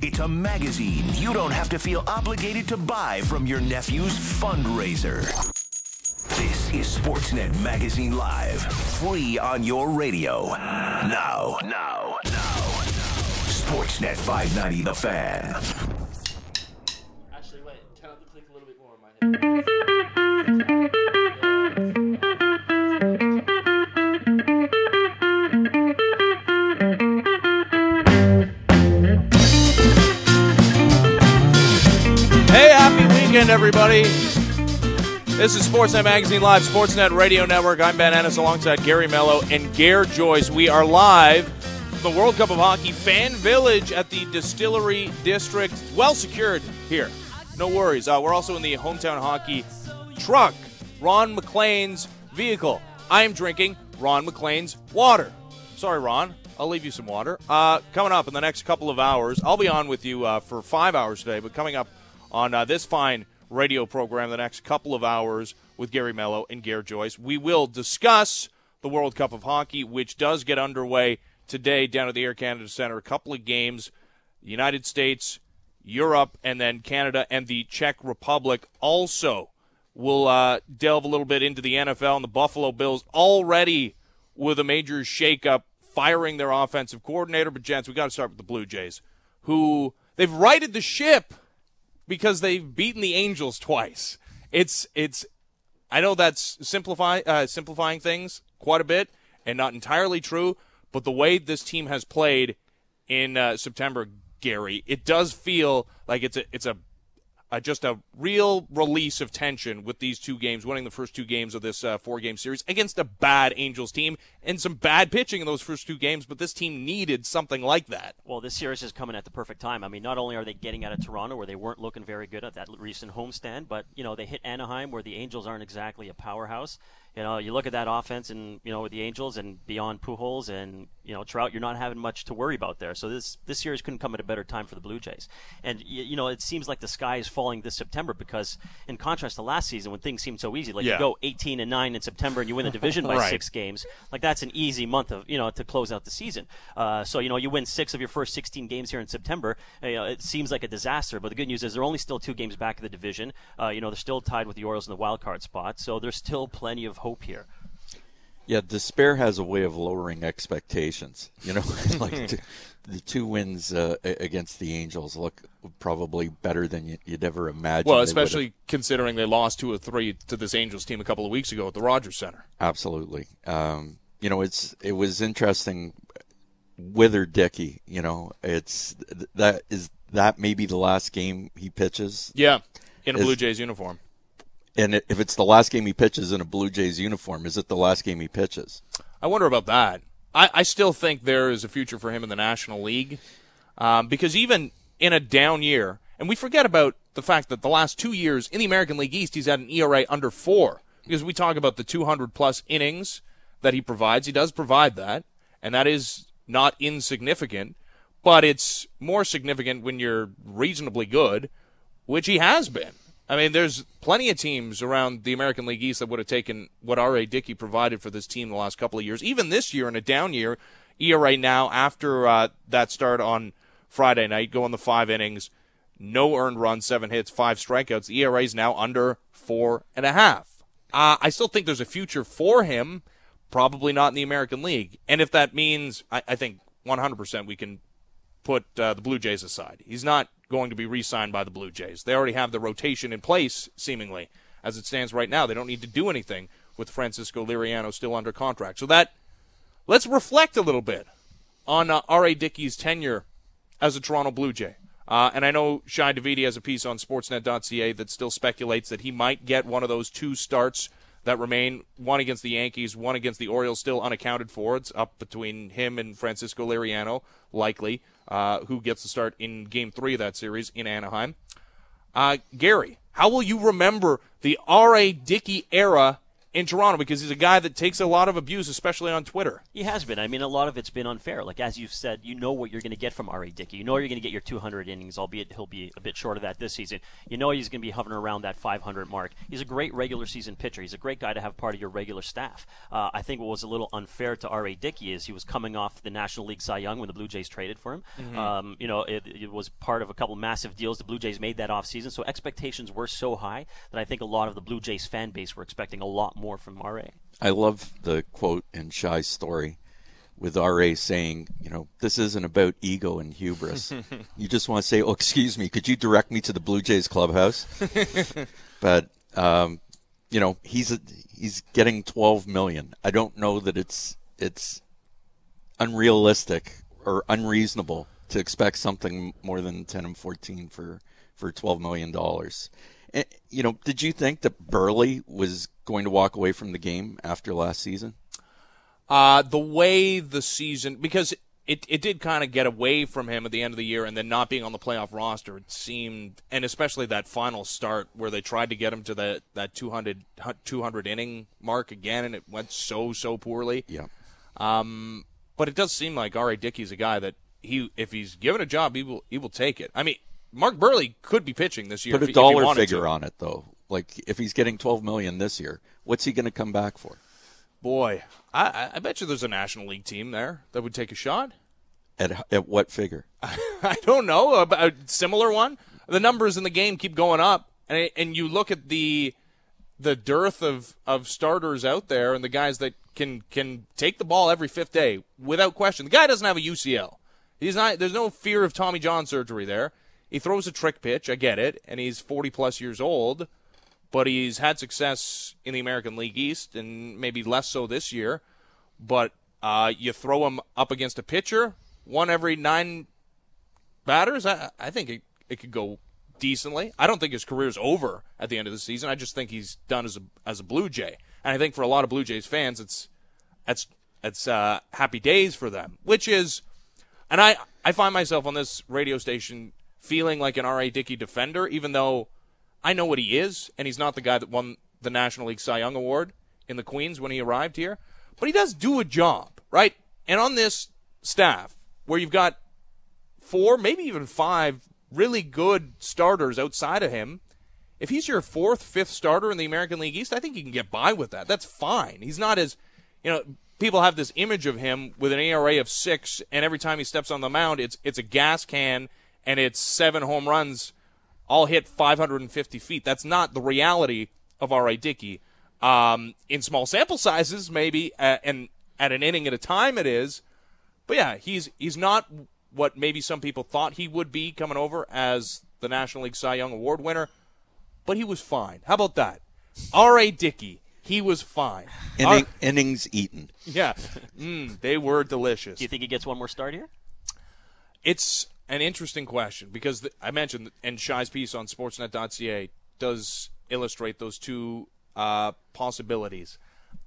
It's a magazine you don't have to feel obligated to buy from your nephew's fundraiser. This is Sportsnet Magazine Live, free on your radio. Now. Sportsnet 590 The Fan. Actually, wait. Turn up the click a little bit more in my head. Hey, happy weekend, everybody. This is Sportsnet Magazine Live, Sportsnet Radio Network. I'm Ben Ennis alongside Gary Mello and Gare Joyce. We are live from the World Cup of Hockey Fan Village at the Distillery District. Well secured here. No worries. We're also in the Hometown Hockey truck, Ron McLean's vehicle. I am drinking Ron McLean's water. Sorry, Ron. I'll leave you some water. Coming up in the next couple of hours, I'll be on with you for 5 hours today, but coming up on this fine radio program the next couple of hours with Gary Mello and Gare Joyce, we will discuss the World Cup of Hockey, which does get underway today down at the Air Canada Centre. A couple of games, the United States, Europe, and then Canada and the Czech Republic. Also, we'll delve a little bit into the NFL and the Buffalo Bills already with a major shakeup, firing their offensive coordinator. But, gents, we got to start with the Blue Jays, who they've righted the ship because they've beaten the Angels twice. It's. I know that's simplifying things quite a bit and not entirely true, but the way this team has played in September, Gary, it does feel like it's just a real release of tension with these two games, winning the first two games of this four-game series against a bad Angels team and some bad pitching in those first two games, but this team needed something like that. Well, this series is coming at the perfect time. I mean, not only are they getting out of Toronto, where they weren't looking very good at that recent homestand, but, they hit Anaheim, where the Angels aren't exactly a powerhouse. You look at that offense and, with the Angels and beyond Pujols and, Trout, you're not having much to worry about there. So this series couldn't come at a better time for the Blue Jays. And, it seems like the sky is falling this September because in contrast to last season when things seemed so easy, you go 18-9 in September and you win the division by 6 games, that's an easy month of, to close out the season. So, you win 6 of your first 16 games here in September. It seems like a disaster, but the good news is they're only still 2 games back of the division. They're still tied with the Orioles in the wild card spot. So there's still plenty of hope here. Yeah, despair has a way of lowering expectations. The 2 wins against the Angels look probably better than you'd ever imagine. Well, especially considering they lost 2 of 3 to this Angels team a couple of weeks ago at the Rogers Center. Absolutely. It was interesting. Wither Dickey, is that maybe the last game he pitches? Yeah, in a Blue Jays uniform. And if it's the last game he pitches in a Blue Jays uniform, is it the last game he pitches? I wonder about that. I still think there is a future for him in the National League because even in a down year, and we forget about the fact that the last 2 years in the American League East, he's had an ERA under 4 because we talk about the 200-plus innings that he provides. He does provide that, and that is not insignificant, but it's more significant when you're reasonably good, which he has been. I mean, there's plenty of teams around the American League East that would have taken what R.A. Dickey provided for this team the last couple of years. Even this year, in a down year, ERA now, after that start on Friday night, going the 5 innings, no earned runs, 7 hits, 5 strikeouts. The ERA is now under 4.5. I still think there's a future for him, probably not in the American League. And if that means, I think 100% we can put the Blue Jays aside. He's not going to be re-signed by the Blue Jays. They already have the rotation in place, seemingly. As it stands right now, they don't need to do anything with Francisco Liriano still under contract. So let's reflect a little bit on R.A. Dickey's tenure as a Toronto Blue Jay. And I know Shai Davidi has a piece on Sportsnet.ca that still speculates that he might get one of those 2 starts that remain, one against the Yankees, one against the Orioles, still unaccounted for. It's up between him and Francisco Liriano, likely, who gets the start in Game 3 of that series in Anaheim. Gary, how will you remember the R.A. Dickey era in Toronto because he's a guy that takes a lot of abuse, especially on Twitter. He has been. I mean, a lot of it's been unfair. Like, as you've said, you know what you're going to get from R.A. Dickey. You know you're going to get your 200 innings, albeit he'll be a bit short of that this season. You know he's going to be hovering around that 500 mark. He's a great regular season pitcher. He's a great guy to have part of your regular staff. I think what was a little unfair to R.A. Dickey is he was coming off the National League Cy Young when the Blue Jays traded for him. Mm-hmm. It was part of a couple massive deals the Blue Jays made that offseason, so expectations were so high that I think a lot of the Blue Jays fan base were expecting a lot more from R.A. I love the quote in Shai's story with R.A. saying, this isn't about ego and hubris. You just want to say, excuse me, could you direct me to the Blue Jays clubhouse? But, he's getting $12 million. I don't know that it's unrealistic or unreasonable to expect something more than 10 and 14 for $12 million. And, did you think that Burley was going to walk away from the game after last season? The way the season, because it did kind of get away from him at the end of the year, and then not being on the playoff roster, it seemed, and especially that final start where they tried to get him to that 200 inning mark again, and it went so poorly. Yeah. But it does seem like R.A. Dickey's a guy that if he's given a job, he will take it. I mean, Mark Burley could be pitching this year. Put a dollar figure on it, though. Like, if he's getting $12 million this year, what's he going to come back for? Boy, I bet you there's a National League team there that would take a shot. At what figure? I don't know. A similar one. The numbers in the game keep going up, and you look at the dearth of starters out there and the guys that can take the ball every fifth day without question. The guy doesn't have a UCL. He's not. There's no fear of Tommy John surgery there. He throws a trick pitch. I get it, and he's 40-plus years old, but he's had success in the American League East and maybe less so this year. But you throw him up against a pitcher, one every 9 batters, I think it could go decently. I don't think his career's over at the end of the season. I just think he's done as a Blue Jay. And I think for a lot of Blue Jays fans, it's happy days for them, which is, and I find myself on this radio station feeling like an R.A. Dickey defender, even though I know what he is, and he's not the guy that won the National League Cy Young Award in the Queens when he arrived here. But he does do a job, right? And on this staff, where you've got 4, maybe even 5 really good starters outside of him, if he's your 4th, 5th starter in the American League East, I think you can get by with that. That's fine. He's not as, people have this image of him with an ERA of 6, and every time he steps on the mound, it's a gas can, and it's 7 home runs, all hit 550 feet. That's not the reality of R.A. Dickey. In small sample sizes, maybe, and at an inning at a time it is. But, yeah, he's not what maybe some people thought he would be coming over as the National League Cy Young Award winner. But he was fine. How about that? R.A. Dickey, he was fine. Innings eaten. Yeah. They were delicious. Do you think he gets one more start here? It's an interesting question because I mentioned, and Shai's piece on Sportsnet.ca does illustrate those two possibilities.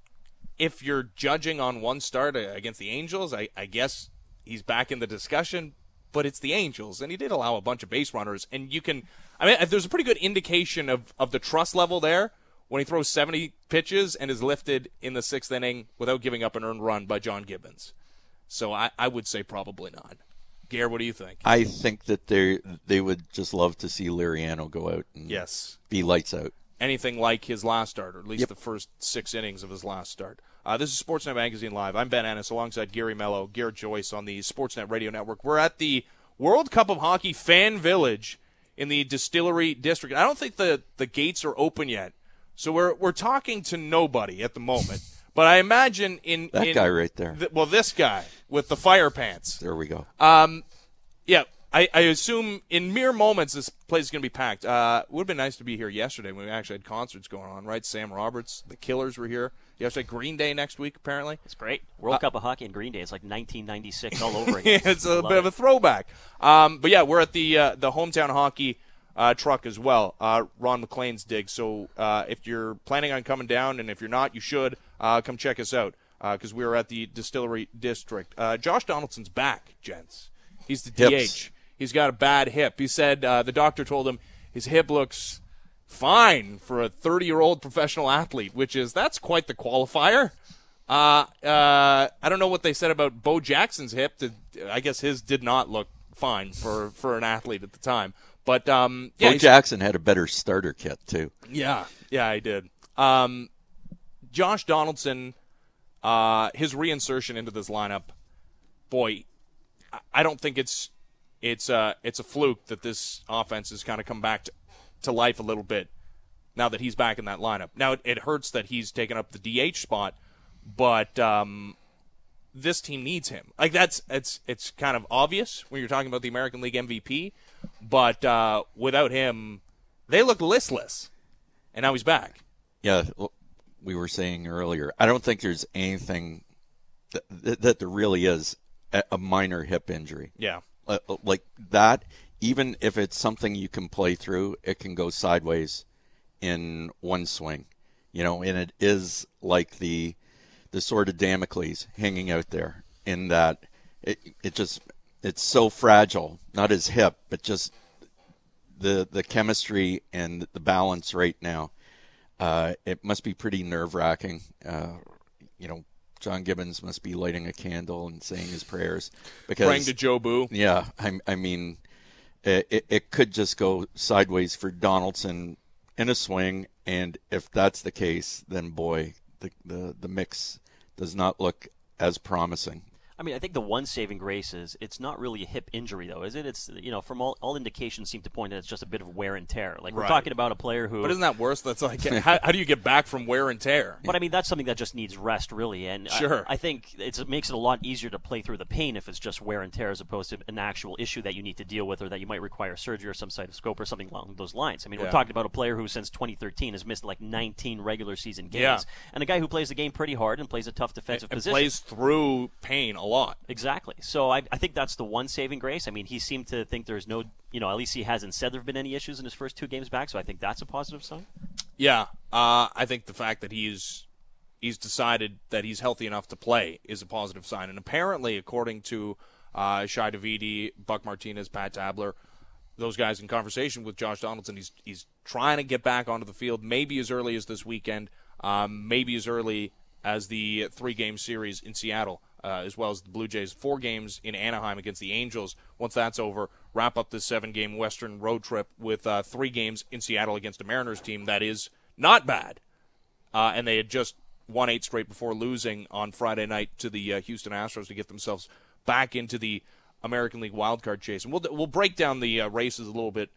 If you're judging on one start against the Angels, I guess he's back in the discussion, but it's the Angels, and he did allow a bunch of base runners, and there's a pretty good indication of the trust level there when he throws 70 pitches and is lifted in the 6th inning without giving up an earned run by John Gibbons. So I would say probably not. Gare, what do you think? I think that they would just love to see Liriano go out and be lights out. Anything like his last start, or at least the first 6 innings of his last start. This is Sportsnet Magazine Live. I'm Ben Ennis alongside Gary Mello, Garrett Joyce on the Sportsnet Radio Network. We're at the World Cup of Hockey Fan Village in the Distillery District. I don't think the gates are open yet, so we're talking to nobody at the moment. But I imagine that guy right there. This guy with the fire pants. There we go. Yeah. I assume in mere moments this place is going to be packed. It would have been nice to be here yesterday when we actually had concerts going on, right? Sam Roberts, the Killers were here yesterday. Green Day next week, apparently. It's great. World Cup of Hockey and Green Day. It's like 1996 all over again. It's a bit of a throwback. But, yeah, we're at the hometown hockey truck as well, Ron McLean's dig. So if you're planning on coming down, and if you're not, you should, come check us out because we are at the Distillery District. Josh Donaldson's back, gents. He's the DH. He's got a bad hip. He said the doctor told him his hip looks fine for a 30-year-old professional athlete, that's quite the qualifier. I don't know what they said about Bo Jackson's hip. I guess his did not look fine for an athlete at the time. But Bo Jackson had a better starter kit too. Yeah, he did. Josh Donaldson, his reinsertion into this lineup, boy, I don't think it's a fluke that this offense has kind of come back to life a little bit now that he's back in that lineup. Now it hurts that he's taken up the DH spot, but this team needs him. Like it's kind of obvious when you're talking about the American League MVP, but without him, they look listless, and now he's back. Yeah, we were saying earlier, I don't think there's anything that there really is a minor hip injury. Yeah. Like that, even if it's something you can play through, it can go sideways in one swing. And it is like the sword of Damocles hanging out there in that it's so fragile, not his hip, but just the chemistry and the balance right now. It must be pretty nerve-wracking. John Gibbons must be lighting a candle and saying his prayers. Praying to Joe Boo. Yeah, I mean, it could just go sideways for Donaldson in a swing, and if that's the case, then boy, the mix does not look as promising. I mean, I think the one saving grace is it's not really a hip injury, though, is it? It's, from all indications seem to point that it's just a bit of wear and tear. Like, we're talking about a player who... But isn't that worse? That's like, how do you get back from wear and tear? But, I mean, that's something that just needs rest, really. And sure. I think it makes it a lot easier to play through the pain if it's just wear and tear as opposed to an actual issue that you need to deal with or that you might require surgery or some sort of scope or something along those lines. I mean, we're talking about a player who, since 2013, has missed like 19 regular season games. Yeah. And a guy who plays the game pretty hard and plays a tough defensive position. And plays through pain a lot. Exactly. So I think that's the one saving grace. I mean, he seemed to think there's no, at least he hasn't said there have been any issues in his first 2 games back, so I think that's a positive sign. Yeah, I think the fact that he's decided that he's healthy enough to play is a positive sign. And apparently, according to Shai Davidi, Buck Martinez, Pat Tabler, those guys in conversation with Josh Donaldson, he's trying to get back onto the field maybe as early as this weekend, maybe as early as the 3-game series in Seattle. As well as the Blue Jays, 4 games in Anaheim against the Angels. Once that's over, wrap up this 7-game Western road trip with 3 games in Seattle against a Mariners team that is not bad. And they had just won 8 straight before losing on Friday night to the Houston Astros to get themselves back into the American League wildcard chase. And we'll break down the races a little bit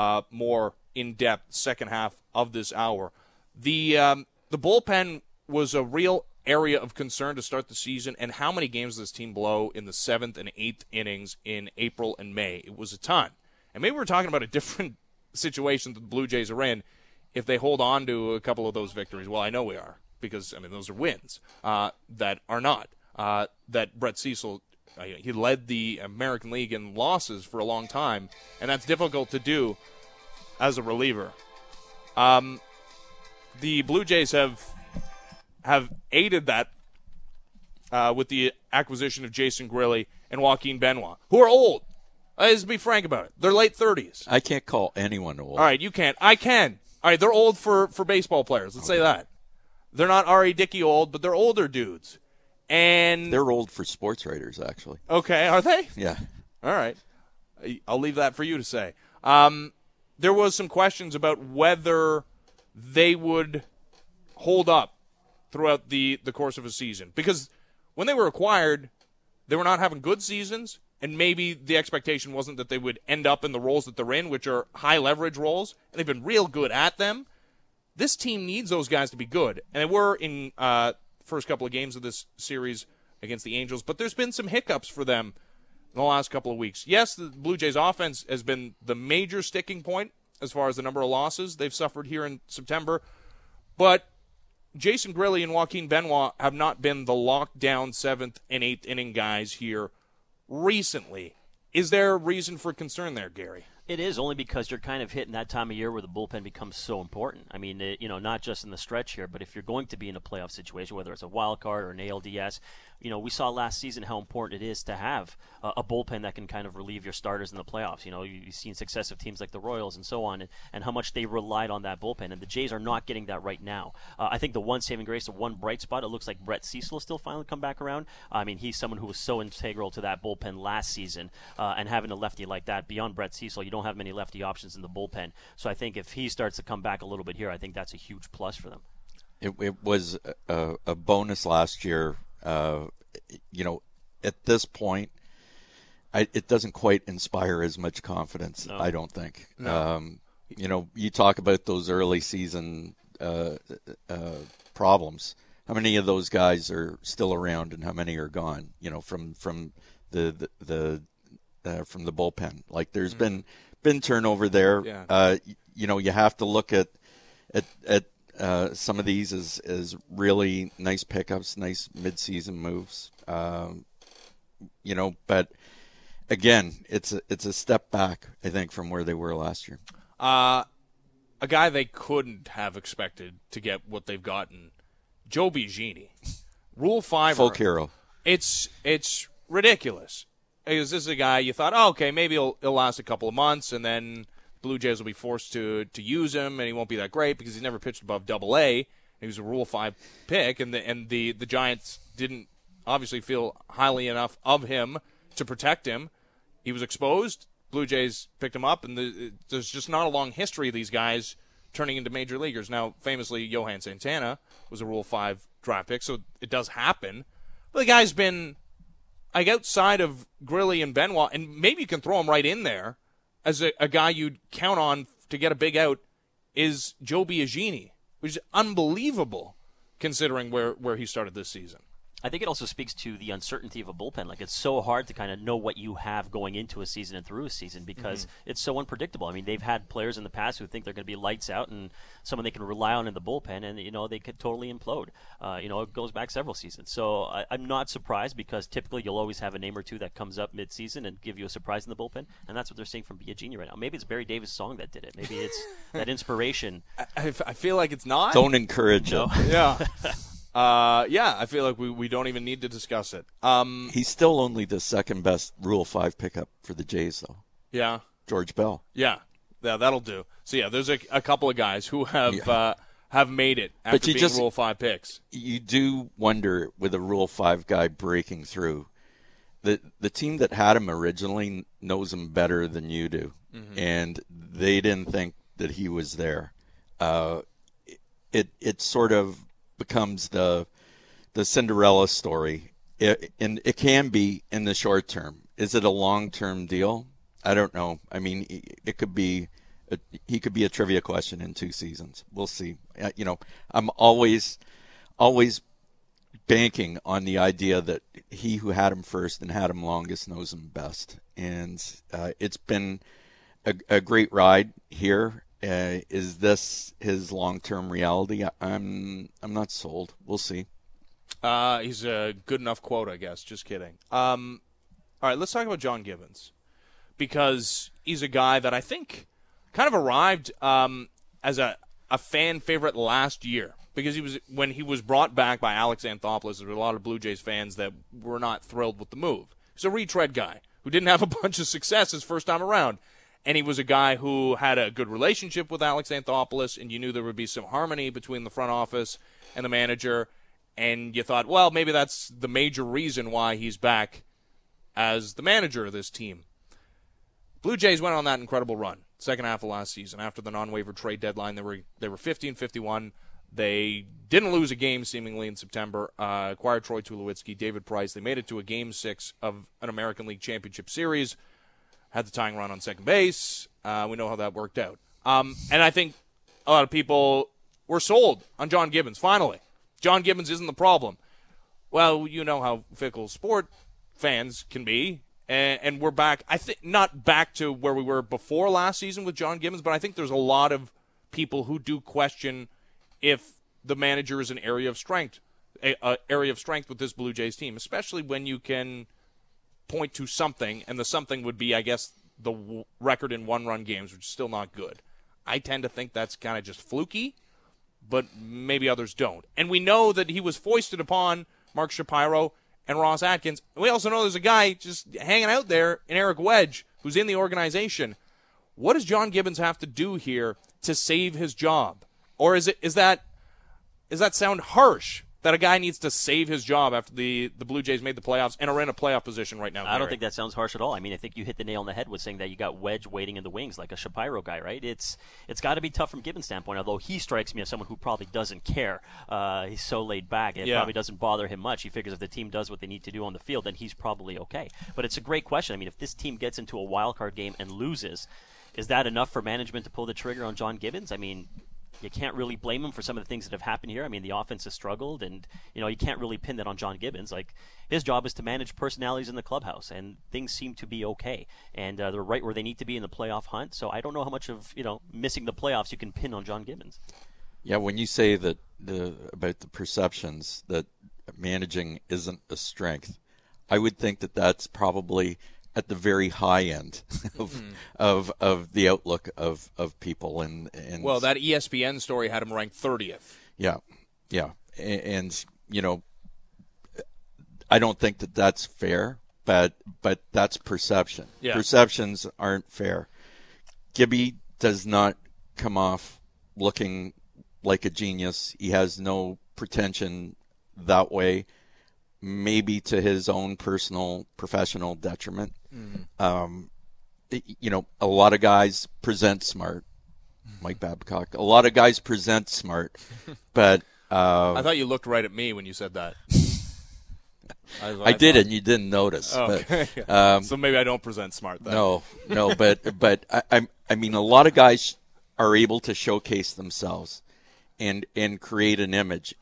more in depth second half of this hour. The bullpen was a real area of concern to start the season, and how many games does this team blow in the 7th and 8th innings in April and May? It was a ton. And maybe we're talking about a different situation that the Blue Jays are in if they hold on to a couple of those victories. Well, I know we are, because, those are wins that are not. That Brett Cecil, he led the American League in losses for a long time, and that's difficult to do as a reliever. The Blue Jays have aided that with the acquisition of Jason Grilli and Joaquin Benoit, who are old. Let's be frank about it. They're late 30s. I can't call anyone old. All right, you can't. I can. All right, they're old for baseball players. Let's say that. They're not R.A. Dickey old, but they're older dudes. And they're old for sports writers, actually. Okay, are they? Yeah. All right. I'll leave that for you to say. There was some questions about whether they would hold up throughout the course of a season. Because when they were acquired, they were not having good seasons, and maybe the expectation wasn't that they would end up in the roles that they're in, which are high-leverage roles, and they've been real good at them. This team needs those guys to be good, and they were in first couple of games of this series against the Angels, but there's been some hiccups for them in the last couple of weeks. Yes, the Blue Jays offense has been the major sticking point as far as the number of losses they've suffered here in September, but Jason Grilli and Joaquin Benoit have not been the lockdown 7th and 8th inning guys here recently. Is there a reason for concern there, Gary? It is, only because you're kind of hitting that time of year where the bullpen becomes so important. I mean, not just in the stretch here, but if you're going to be in a playoff situation, whether it's a wild card or an ALDS, we saw last season how important it is to have a bullpen that can kind of relieve your starters in the playoffs. You've seen successive teams like the Royals and so on, and how much they relied on that bullpen. And the Jays are not getting that right now. I think the one saving grace, the one bright spot, it looks like Brett Cecil still finally come back around. I mean, he's someone who was so integral to that bullpen last season, and having a lefty like that, beyond Brett Cecil, you don't have many lefty options in the bullpen. So I think if he starts to come back a little bit here, I think that's a huge plus for them. It was a bonus last year. At this point, it doesn't quite inspire as much confidence, no. I don't think. No. You talk about those early season problems. How many of those guys are still around, and how many are gone? From the bullpen. Like there's been turnover there. Yeah. You have to look at some of these as really nice pickups, nice midseason moves. But again, it's a step back, I think, from where they were last year. A guy they couldn't have expected to get what they've gotten, Joe Biagini. Rule 5. Folk hero. It's ridiculous. Because this is a guy you thought, okay, maybe he'll last a couple of months, and then Blue Jays will be forced to use him, and he won't be that great because he's never pitched above Double-A. He was a Rule 5 pick, and the Giants didn't obviously feel highly enough of him to protect him. He was exposed. Blue Jays picked him up, and there's just not a long history of these guys turning into major leaguers. Now, famously, Johan Santana was a Rule 5 draft pick, so it does happen. But the guy's been, like, outside of Grilli and Benoit, and maybe you can throw him right in there as a guy you'd count on to get a big out, is Joe Biagini, which is unbelievable considering where he started this season. I think it also speaks to the uncertainty of a bullpen. Like, it's so hard to kind of know what you have going into a season and through a season because it's so unpredictable. I mean, they've had players in the past who think they're going to be lights out and someone they can rely on in the bullpen, and, they could totally implode. It goes back several seasons. So I'm not surprised because typically you'll always have a name or two that comes up mid-season and give you a surprise in the bullpen, and that's what they're seeing from Biagini right now. Maybe it's Barry Davis' song that did it. Maybe it's that inspiration. I feel like it's not. Don't encourage it. Yeah. I feel like we don't even need to discuss it. He's still only the second best Rule 5 pickup for the Jays, though. Yeah. George Bell. Yeah, that'll do. So, yeah, there's a couple of guys who have made it after being Rule 5 picks. You do wonder, with a Rule 5 guy breaking through, the team that had him originally knows him better than you do, and they didn't think that he was there. It sort of becomes the Cinderella story, and it can be in the short term. Is it a long-term deal? I don't know. I mean, it could be. He could be a trivia question in 2 seasons. We'll see. I'm always banking on the idea that he who had him first and had him longest knows him best, and it's been a great ride here. Is this his long-term reality? I'm not sold. We'll see. He's a good enough quote, I guess. Just kidding. All right, let's talk about John Gibbons, because he's a guy that I think kind of arrived as a fan favorite last year, because when he was brought back by Alex Anthopoulos, there were a lot of Blue Jays fans that were not thrilled with the move. He's a retread guy who didn't have a bunch of success his first time around. And he was a guy who had a good relationship with Alex Anthopoulos, and you knew there would be some harmony between the front office and the manager. And you thought, well, maybe that's the major reason why he's back as the manager of this team. Blue Jays went on that incredible run, second half of last season. After the non-waiver trade deadline, they were 50-51. They didn't lose a game, seemingly, in September. Acquired Troy Tulowitzki, David Price. They made it to a Game 6 of an American League Championship Series. Had the tying run on second base. We know how that worked out. And I think a lot of people were sold on John Gibbons, finally. John Gibbons isn't the problem. Well, you know how fickle sport fans can be. And we're back, I think, not back to where we were before last season with John Gibbons, but I think there's a lot of people who do question if the manager is an area of strength, an area of strength with this Blue Jays team, especially when you can point to something, and the something would be, I guess, the record in one-run games, which is still not good. I tend to think that's kind of just fluky, but maybe others don't. And we know that he was foisted upon Mark Shapiro and Ross Atkins. We also know there's a guy just hanging out there in Eric Wedge who's in the organization. What does John Gibbons have to do here to save his job? Or is that sound harsh that a guy needs to save his job after the Blue Jays made the playoffs and are in a playoff position right now? I don't think that sounds harsh at all. I mean, I think you hit the nail on the head with saying that you got Wedge waiting in the wings like a Shapiro guy, right? It's got to be tough from Gibbons' standpoint, although he strikes me as someone who probably doesn't care. He's so laid back, and it probably doesn't bother him much. He figures if the team does what they need to do on the field, then he's probably okay. But it's a great question. I mean, if this team gets into a wild card game and loses, is that enough for management to pull the trigger on John Gibbons? I mean, you can't really blame him for some of the things that have happened here. I mean, the offense has struggled, and you can't really pin that on John Gibbons. Like, his job is to manage personalities in the clubhouse, and things seem to be okay, and they're right where they need to be in the playoff hunt. So I don't know how much of missing the playoffs you can pin on John Gibbons. Yeah, when you say that about the perceptions that managing isn't a strength, I would think that that's probably at the very high end of the outlook of people. And well, that ESPN story had him ranked 30th. Yeah. And I don't think that that's fair, but that's perception. Yeah. Perceptions aren't fair. Gibby does not come off looking like a genius. He has no pretension that way, maybe to his own personal, professional detriment. A lot of guys present smart. Mike Babcock. A lot of guys present smart, but I thought you looked right at me when you said that. I did, and you didn't notice. Oh, okay. So maybe I don't present smart then. No, but I mean, a lot of guys are able to showcase themselves and create an image,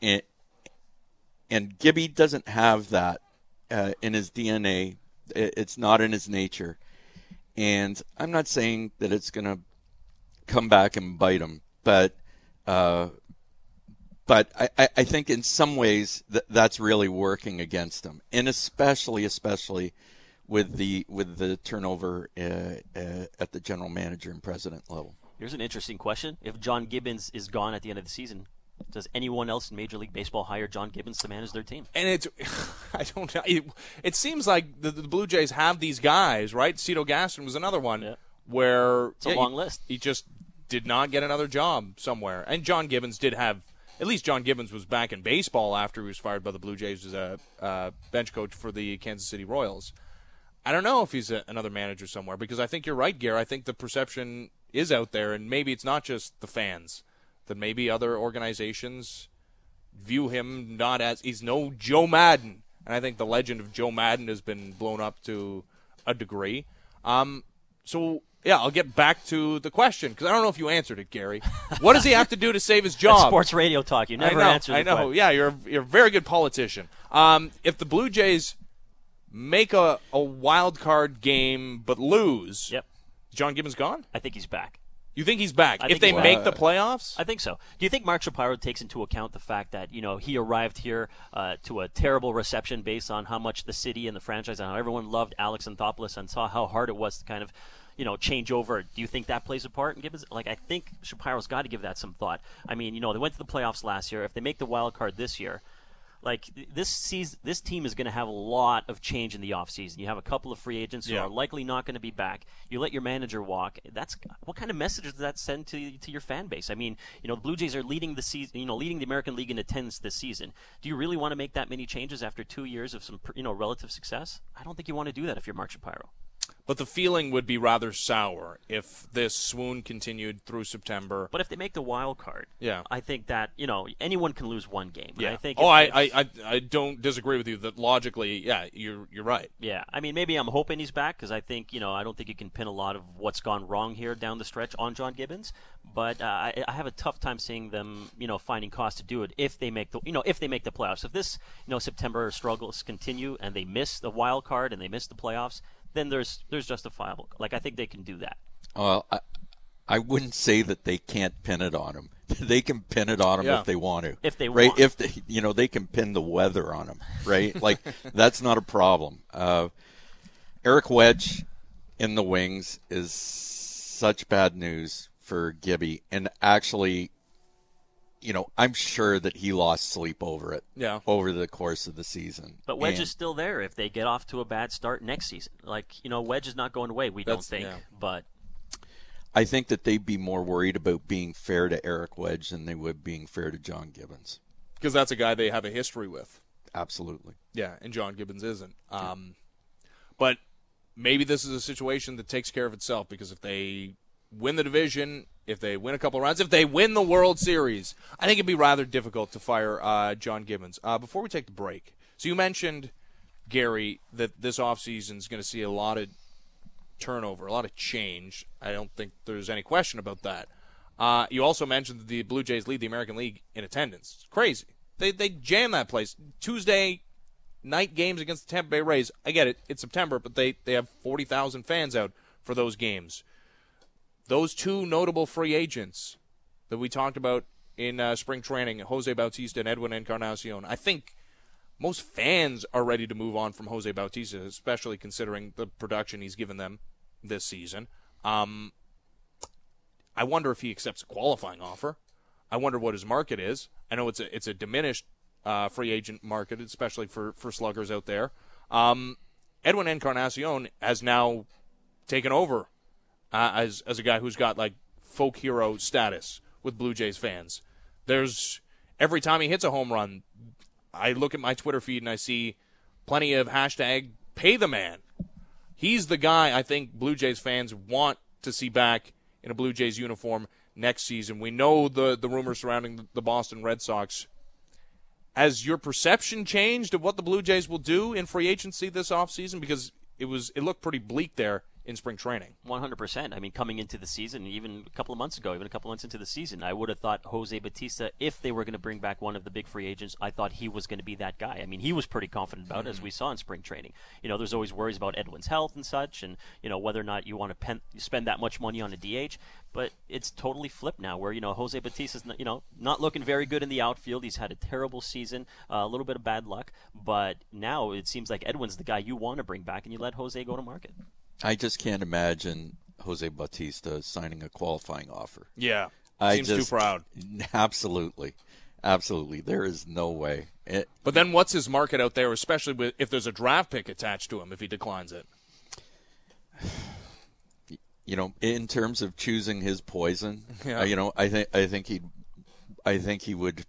and Gibby doesn't have that in his DNA. It's not in his nature. And I'm not saying that it's going to come back and bite him, but I think in some ways that's really working against him, and especially with the turnover at the general manager and president level. Here's an interesting question. If John Gibbons is gone at the end of the season, does anyone else in Major League Baseball hire John Gibbons to manage their team? And I don't know. It seems like the Blue Jays have these guys, right? Cito Gaston was another one where it's a long list. He just did not get another job somewhere. And John Gibbons did have, at least John Gibbons was back in baseball after he was fired by the Blue Jays as a bench coach for the Kansas City Royals. I don't know if he's another manager somewhere, because I think you're right, Gare. I think the perception is out there, and maybe it's not just the fans. That maybe other organizations view him not as, he's no Joe Madden. And I think the legend of Joe Madden has been blown up to a degree. So, I'll get back to the question, because I don't know if you answered it, Gary. What does he have to do to save his job? That's sports radio talk. You never answer the question. I know. Yeah, you're a very good politician. If the Blue Jays make a wild card game but lose, John Gibbons gone? I think he's back. You think he's back? If they make the playoffs? I think so. Do you think Mark Shapiro takes into account the fact that, he arrived here to a terrible reception based on how much the city and the franchise and how everyone loved Alex Anthopoulos and saw how hard it was to kind of, change over? Do you think that plays a part in Gibbons? I think Shapiro's got to give that some thought. I mean, they went to the playoffs last year. If they make the wild card this year, this team is going to have a lot of change in the offseason. You have a couple of free agents who are likely not going to be back. You let your manager walk. What kind of message does that send to your fan base? I mean, the Blue Jays are leading the season, leading the American League in attendance this season. Do you really want to make that many changes after 2 years of some, relative success? I don't think you want to do that if you're Mark Shapiro. But the feeling would be rather sour if this swoon continued through September. But if they make the wild card, I think that anyone can lose one game. Yeah. I think. I don't disagree with you that logically, you're right. Yeah, I mean, maybe I'm hoping he's back, because I think I don't think you can pin a lot of what's gone wrong here down the stretch on John Gibbons. But I have a tough time seeing them finding cause to do it if they make the playoffs. If this September struggles continue and they miss the wild card and they miss the playoffs, then there's justifiable. I think they can do that. Well, I wouldn't say that they can't pin it on him. They can pin it on him if they want to. If they want. If they, they can pin the weather on him, right? That's not a problem. Eric Wedge in the wings is such bad news for Gibby. And actually, I'm sure that he lost sleep over it over the course of the season. But Wedge is still there if they get off to a bad start next season. Wedge is not going away, we don't think. Yeah. But I think that they'd be more worried about being fair to Eric Wedge than they would being fair to John Gibbons. Because that's a guy they have a history with. Absolutely. Yeah, and John Gibbons isn't. But maybe this is a situation that takes care of itself, because if they win the division, if they win a couple of rounds, if they win the World Series, I think it'd be rather difficult to fire John Gibbons. Before we take the break, so you mentioned, Gary, that this offseason is going to see a lot of turnover, a lot of change. I don't think there's any question about that. You also mentioned that the Blue Jays lead the American League in attendance. It's crazy. They jam that place. Tuesday night games against the Tampa Bay Rays. I get it. It's September, but they have 40,000 fans out for those games. Those two notable free agents that we talked about in spring training, Jose Bautista and Edwin Encarnacion, I think most fans are ready to move on from Jose Bautista, especially considering the production he's given them this season. I wonder if he accepts a qualifying offer. I wonder what his market is. I know it's a diminished free agent market, especially for sluggers out there. Edwin Encarnacion has now taken over as a guy who's got like folk hero status with Blue Jays fans. Every time he hits a home run, I look at my Twitter feed and I see plenty of hashtag pay the man. He's the guy I think Blue Jays fans want to see back in a Blue Jays uniform next season. We know the rumors surrounding the Boston Red Sox. Has your perception changed of what the Blue Jays will do in free agency this offseason? Because it looked pretty bleak there in spring training. 100%. I mean, coming into the season, even a couple of months into the season, I would have thought Jose Bautista, if they were going to bring back one of the big free agents, I thought he was going to be that guy. I mean, he was pretty confident about it, as we saw in spring training. There's always worries about Edwin's health and such, and, whether or not you want to spend that much money on a DH. But it's totally flipped now, where, Jose Bautista's, not looking very good in the outfield. He's had a terrible season, a little bit of bad luck. But now it seems like Edwin's the guy you want to bring back, and you let Jose go to market. I just can't imagine Jose Bautista signing a qualifying offer. Yeah, seems too proud. Absolutely. There is no way. But then what's his market out there, especially if there's a draft pick attached to him if he declines it? In terms of choosing his poison, yeah. I think he would,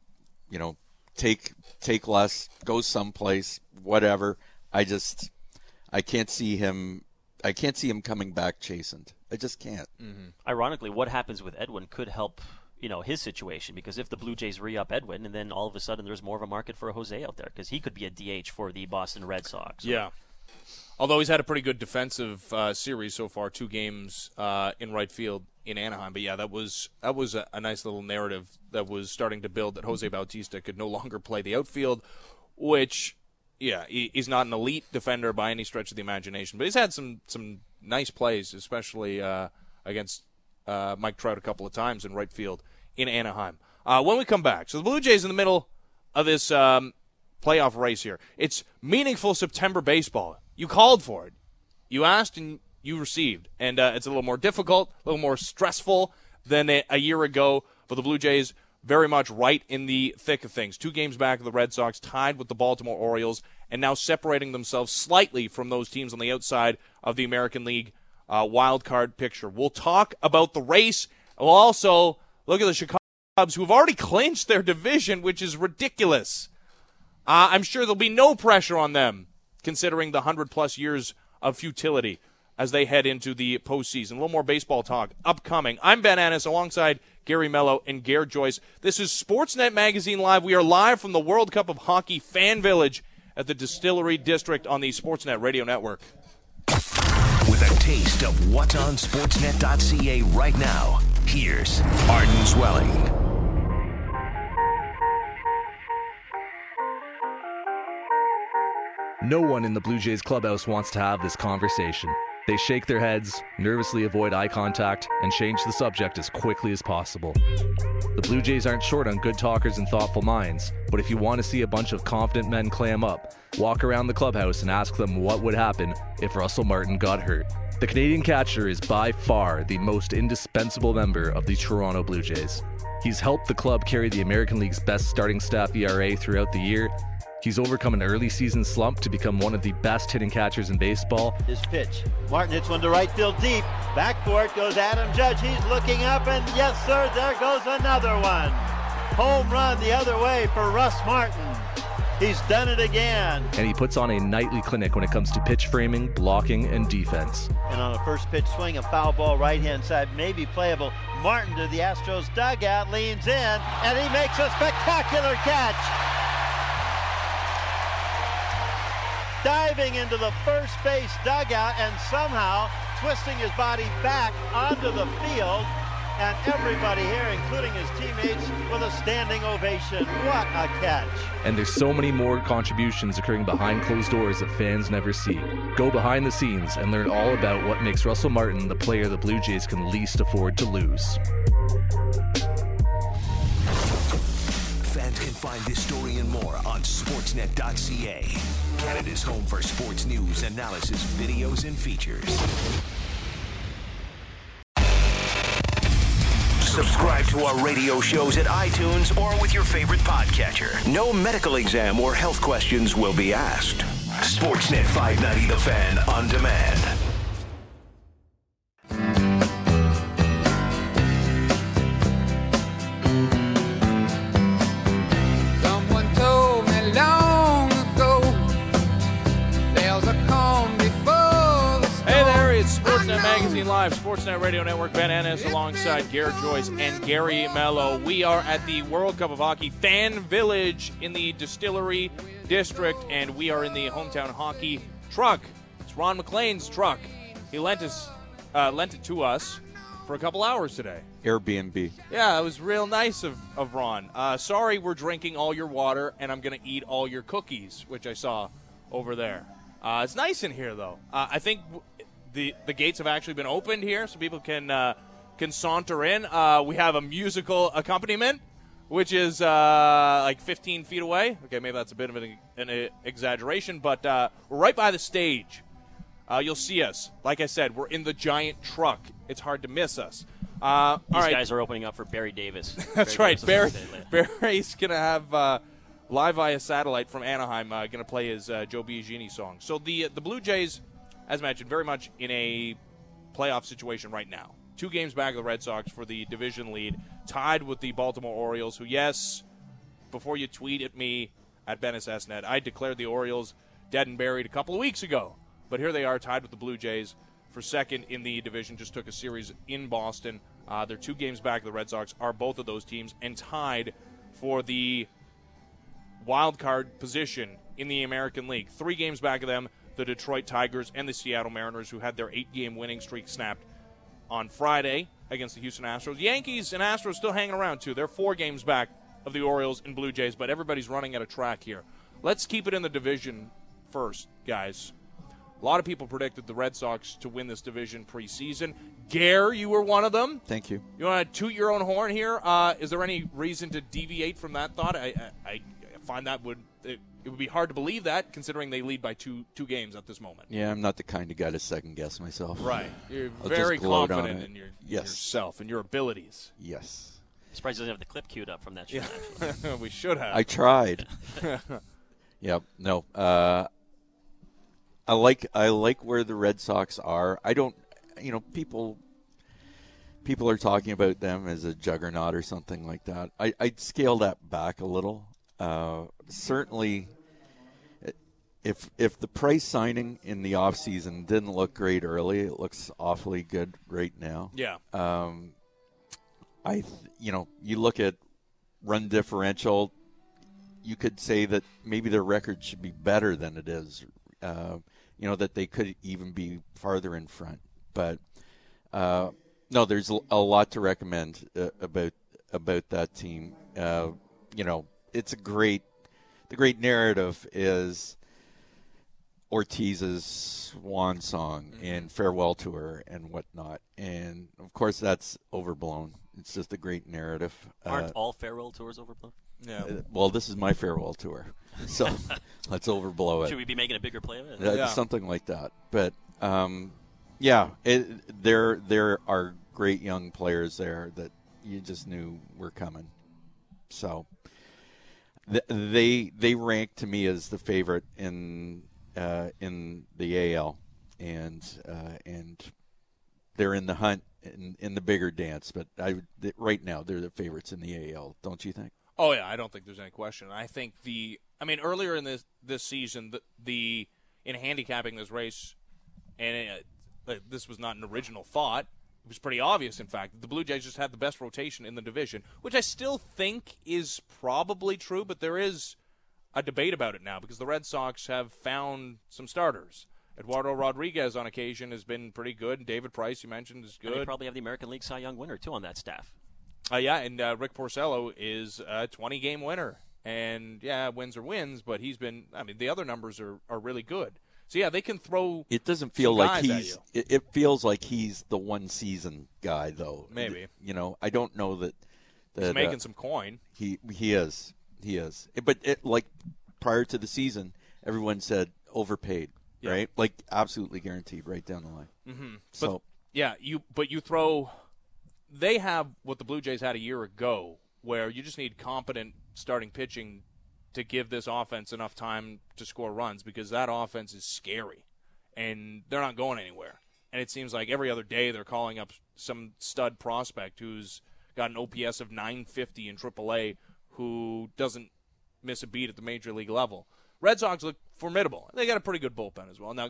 take less, go someplace, whatever. I can't see him coming back chastened. I just can't. Mm-hmm. Ironically, what happens with Edwin could help, his situation, because if the Blue Jays re-up Edwin, and then all of a sudden there's more of a market for a Jose out there, because he could be a DH for the Boston Red Sox. Yeah. Although he's had a pretty good defensive series so far, 2 games in right field in Anaheim. But yeah, that was a nice little narrative that was starting to build that Jose Bautista could no longer play the outfield, which, yeah, he's not an elite defender by any stretch of the imagination. But he's had some nice plays, especially against Mike Trout a couple of times in right field in Anaheim. When we come back, so the Blue Jays in the middle of this playoff race here. It's meaningful September baseball. You called for it. You asked and you received. And it's a little more difficult, a little more stressful than a year ago. But the Blue Jays very much right in the thick of things. 2 games back of the Red Sox, tied with the Baltimore Orioles, and now separating themselves slightly from those teams on the outside of the American League wild card picture. We'll talk about the race. We'll also look at the Chicago Cubs, who have already clinched their division, which is ridiculous. I'm sure there'll be no pressure on them, considering the 100-plus years of futility as they head into the postseason. A little more baseball talk upcoming. I'm Ben Ennis alongside Gary Mello and Gare Joyce. This is Sportsnet Magazine Live. We are live from the World Cup of Hockey Fan Village at the Distillery District on the Sportsnet Radio Network. With a taste of what's on Sportsnet.ca right now, here's Arden Zwelling. No one in the Blue Jays clubhouse wants to have this conversation. They shake their heads, nervously avoid eye contact, and change the subject as quickly as possible. The Blue Jays aren't short on good talkers and thoughtful minds, but if you want to see a bunch of confident men clam up, walk around the clubhouse and ask them what would happen if Russell Martin got hurt. The Canadian catcher is by far the most indispensable member of the Toronto Blue Jays. He's helped the club carry the American League's best starting staff ERA throughout the year. He's overcome an early season slump to become one of the best hitting catchers in baseball. His pitch. Martin hits one to right field deep. Back for it goes Adam Judge. He's looking up, and yes, sir, there goes another one. Home run the other way for Russ Martin. He's done it again. And he puts on a nightly clinic when it comes to pitch framing, blocking, and defense. And on a first pitch swing, a foul ball right-hand side may be playable. Martin to the Astros dugout, leans in, and he makes a spectacular catch. Diving into the first base dugout and somehow twisting his body back onto the field, and everybody here, including his teammates, with a standing ovation. What a catch. And there's so many more contributions occurring behind closed doors that fans never see. Go behind the scenes and learn all about what makes Russell Martin the player the Blue Jays can least afford to lose. Fans can find this story and more on sportsnet.ca. Canada's home for sports news, analysis, videos, and features. Subscribe to our radio shows at iTunes or with your favorite podcatcher. No medical exam or health questions will be asked. Sportsnet 590 The Fan on demand. Magazine Live, Sportsnet Radio Network. Ben Ennis alongside Garrett Joyce and Gary Mello. We are at the World Cup of Hockey Fan Village in the Distillery District, and we are in the hometown hockey truck. It's Ron McLean's truck. He lent it to us for a couple hours today. Airbnb. Yeah, it was real nice of Ron. Sorry we're drinking all your water, and I'm going to eat all your cookies, which I saw over there. It's nice in here, though. I think the gates have actually been opened here, so people can saunter in. We have a musical accompaniment, which is like 15 feet away. Okay, maybe that's a bit of an exaggeration, but we're right by the stage. You'll see us. Like I said, we're in the giant truck. It's hard to miss us. These guys are opening up for Barry Davis. That's right. Barry's going to have live via satellite from Anaheim, going to play his Joe Biagini song. So the Blue Jays, as mentioned, very much in a playoff situation right now. 2 games back of the Red Sox for the division lead, tied with the Baltimore Orioles, who, yes, before you tweet at me at BennisSNet, I declared the Orioles dead and buried a couple of weeks ago. But here they are, tied with the Blue Jays for second in the division. Just took a series in Boston. They're 2 games back of the Red Sox, are both of those teams, and tied for the wild card position in the American League. 3 games back of them, the Detroit Tigers and the Seattle Mariners, who had their 8-game winning streak snapped on Friday against the Houston Astros. Yankees and Astros still hanging around, too. They're 4 games back of the Orioles and Blue Jays, but everybody's running out of track here. Let's keep it in the division first, guys. A lot of people predicted the Red Sox to win this division preseason. Gare, you were one of them. Thank you. You want to toot your own horn here? Is there any reason to deviate from that thought? I find that it would be hard to believe that, considering they lead by two games at this moment. Yeah, I'm not the kind of guy to second-guess myself. Right. You're I'll very just gloat confident on in Yes. yourself and your abilities. Yes. I'm surprised he doesn't have the clip queued up from that show, actually. We should have. I tried. Yep. No. I like where the Red Sox are. I don't, people are talking about them as a juggernaut or something like that. I'd scale that back a little. Certainly, if the Price signing in the offseason didn't look great early, it looks awfully good right now. Yeah. You look at run differential, you could say that maybe their record should be better than it is. That they could even be farther in front. But no, there's a lot to recommend about that team. It's the great narrative is Ortiz's swan song and farewell tour and whatnot. And, of course, that's overblown. It's just a great narrative. Aren't all farewell tours overblown? Yeah. Well, this is my farewell tour, so let's overblow it. Should we be making a bigger play of it? Yeah. Something like that. But, there are great young players there that you just knew were coming. So they rank to me as the favorite in the AL, and they're in the hunt in the bigger dance. But right now they're the favorites in the AL, don't you think? Oh yeah, I don't think there's any question. I think earlier in this season, in handicapping this race, and this was not an original thought. It was pretty obvious, in fact, that the Blue Jays just had the best rotation in the division, which I still think is probably true, but there is a debate about it now because the Red Sox have found some starters. Eduardo Rodriguez on occasion has been pretty good, and David Price, you mentioned, is good. And they probably have the American League Cy Young winner, too, on that staff. And Rick Porcello is a 20-game winner. And, wins are wins, but the other numbers are really good. So, yeah, they can throw. It doesn't feel like it feels like he's the one-season guy, though. Maybe. I don't know that he's making some coin. He is. But, prior to the season, everyone said overpaid, right? Like, absolutely guaranteed right down the line. Mm-hmm. So, you throw – they have what the Blue Jays had a year ago where you just need competent starting pitching to give this offense enough time to score runs because that offense is scary, and they're not going anywhere. And it seems like every other day they're calling up some stud prospect who's got an OPS of 950 in AAA who doesn't miss a beat at the major league level. Red Sox look formidable. They got a pretty good bullpen as well. Now,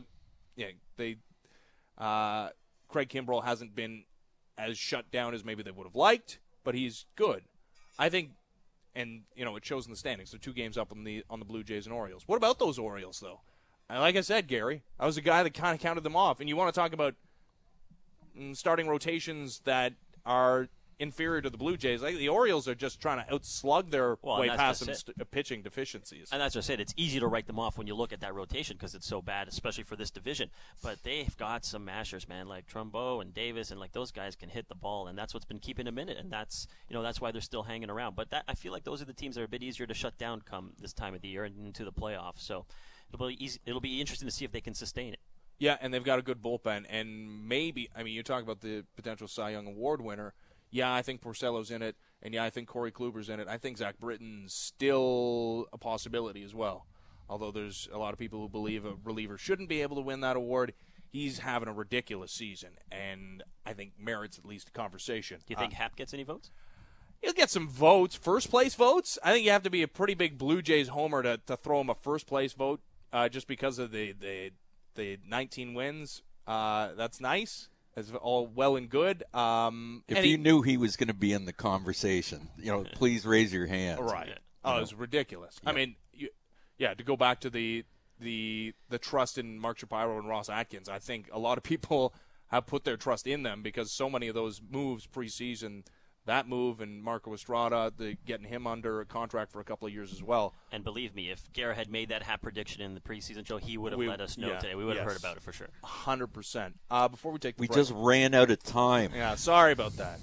Craig Kimbrell hasn't been as shut down as maybe they would have liked, but he's good. I think. And, it shows in the standings. They're 2 games up on the Blue Jays and Orioles. What about those Orioles, though? And like I said, Gary, I was a guy that kind of counted them off. And you want to talk about starting rotations that are inferior to the Blue Jays. Like the Orioles are just trying to outslug their way past some pitching deficiencies. And that's what I said. It's easy to write them off when you look at that rotation because it's so bad, especially for this division. But they've got some mashers, man, like Trumbo and Davis, and like those guys can hit the ball, and that's what's been keeping them in it. And that's that's why they're still hanging around. But I feel like those are the teams that are a bit easier to shut down come this time of the year and into the playoffs. So it'll be interesting to see if they can sustain it. Yeah, and they've got a good bullpen, and maybe you talk about the potential Cy Young Award winner. Yeah, I think Porcello's in it, and I think Corey Kluber's in it. I think Zach Britton's still a possibility as well. Although there's a lot of people who believe a reliever shouldn't be able to win that award. He's having a ridiculous season, and I think merits at least a conversation. Do you think Happ gets any votes? He'll get some votes, first-place votes. I think you have to be a pretty big Blue Jays homer to throw him a first-place vote just because of the 19 wins. That's nice. It's all well and good. If you knew he was going to be in the conversation, please raise your hand. Right. It was ridiculous. Yeah. To go back to the trust in Mark Shapiro and Ross Atkins, I think a lot of people have put their trust in them because so many of those moves preseason, that move and Marco Estrada, getting him under a contract for a couple of years as well. And believe me, if Garrett had made that Happ prediction in the preseason show, he would have let us know today. We would have heard about it for sure. 100%. Before we take the break, just ran out of time. Yeah, sorry about that.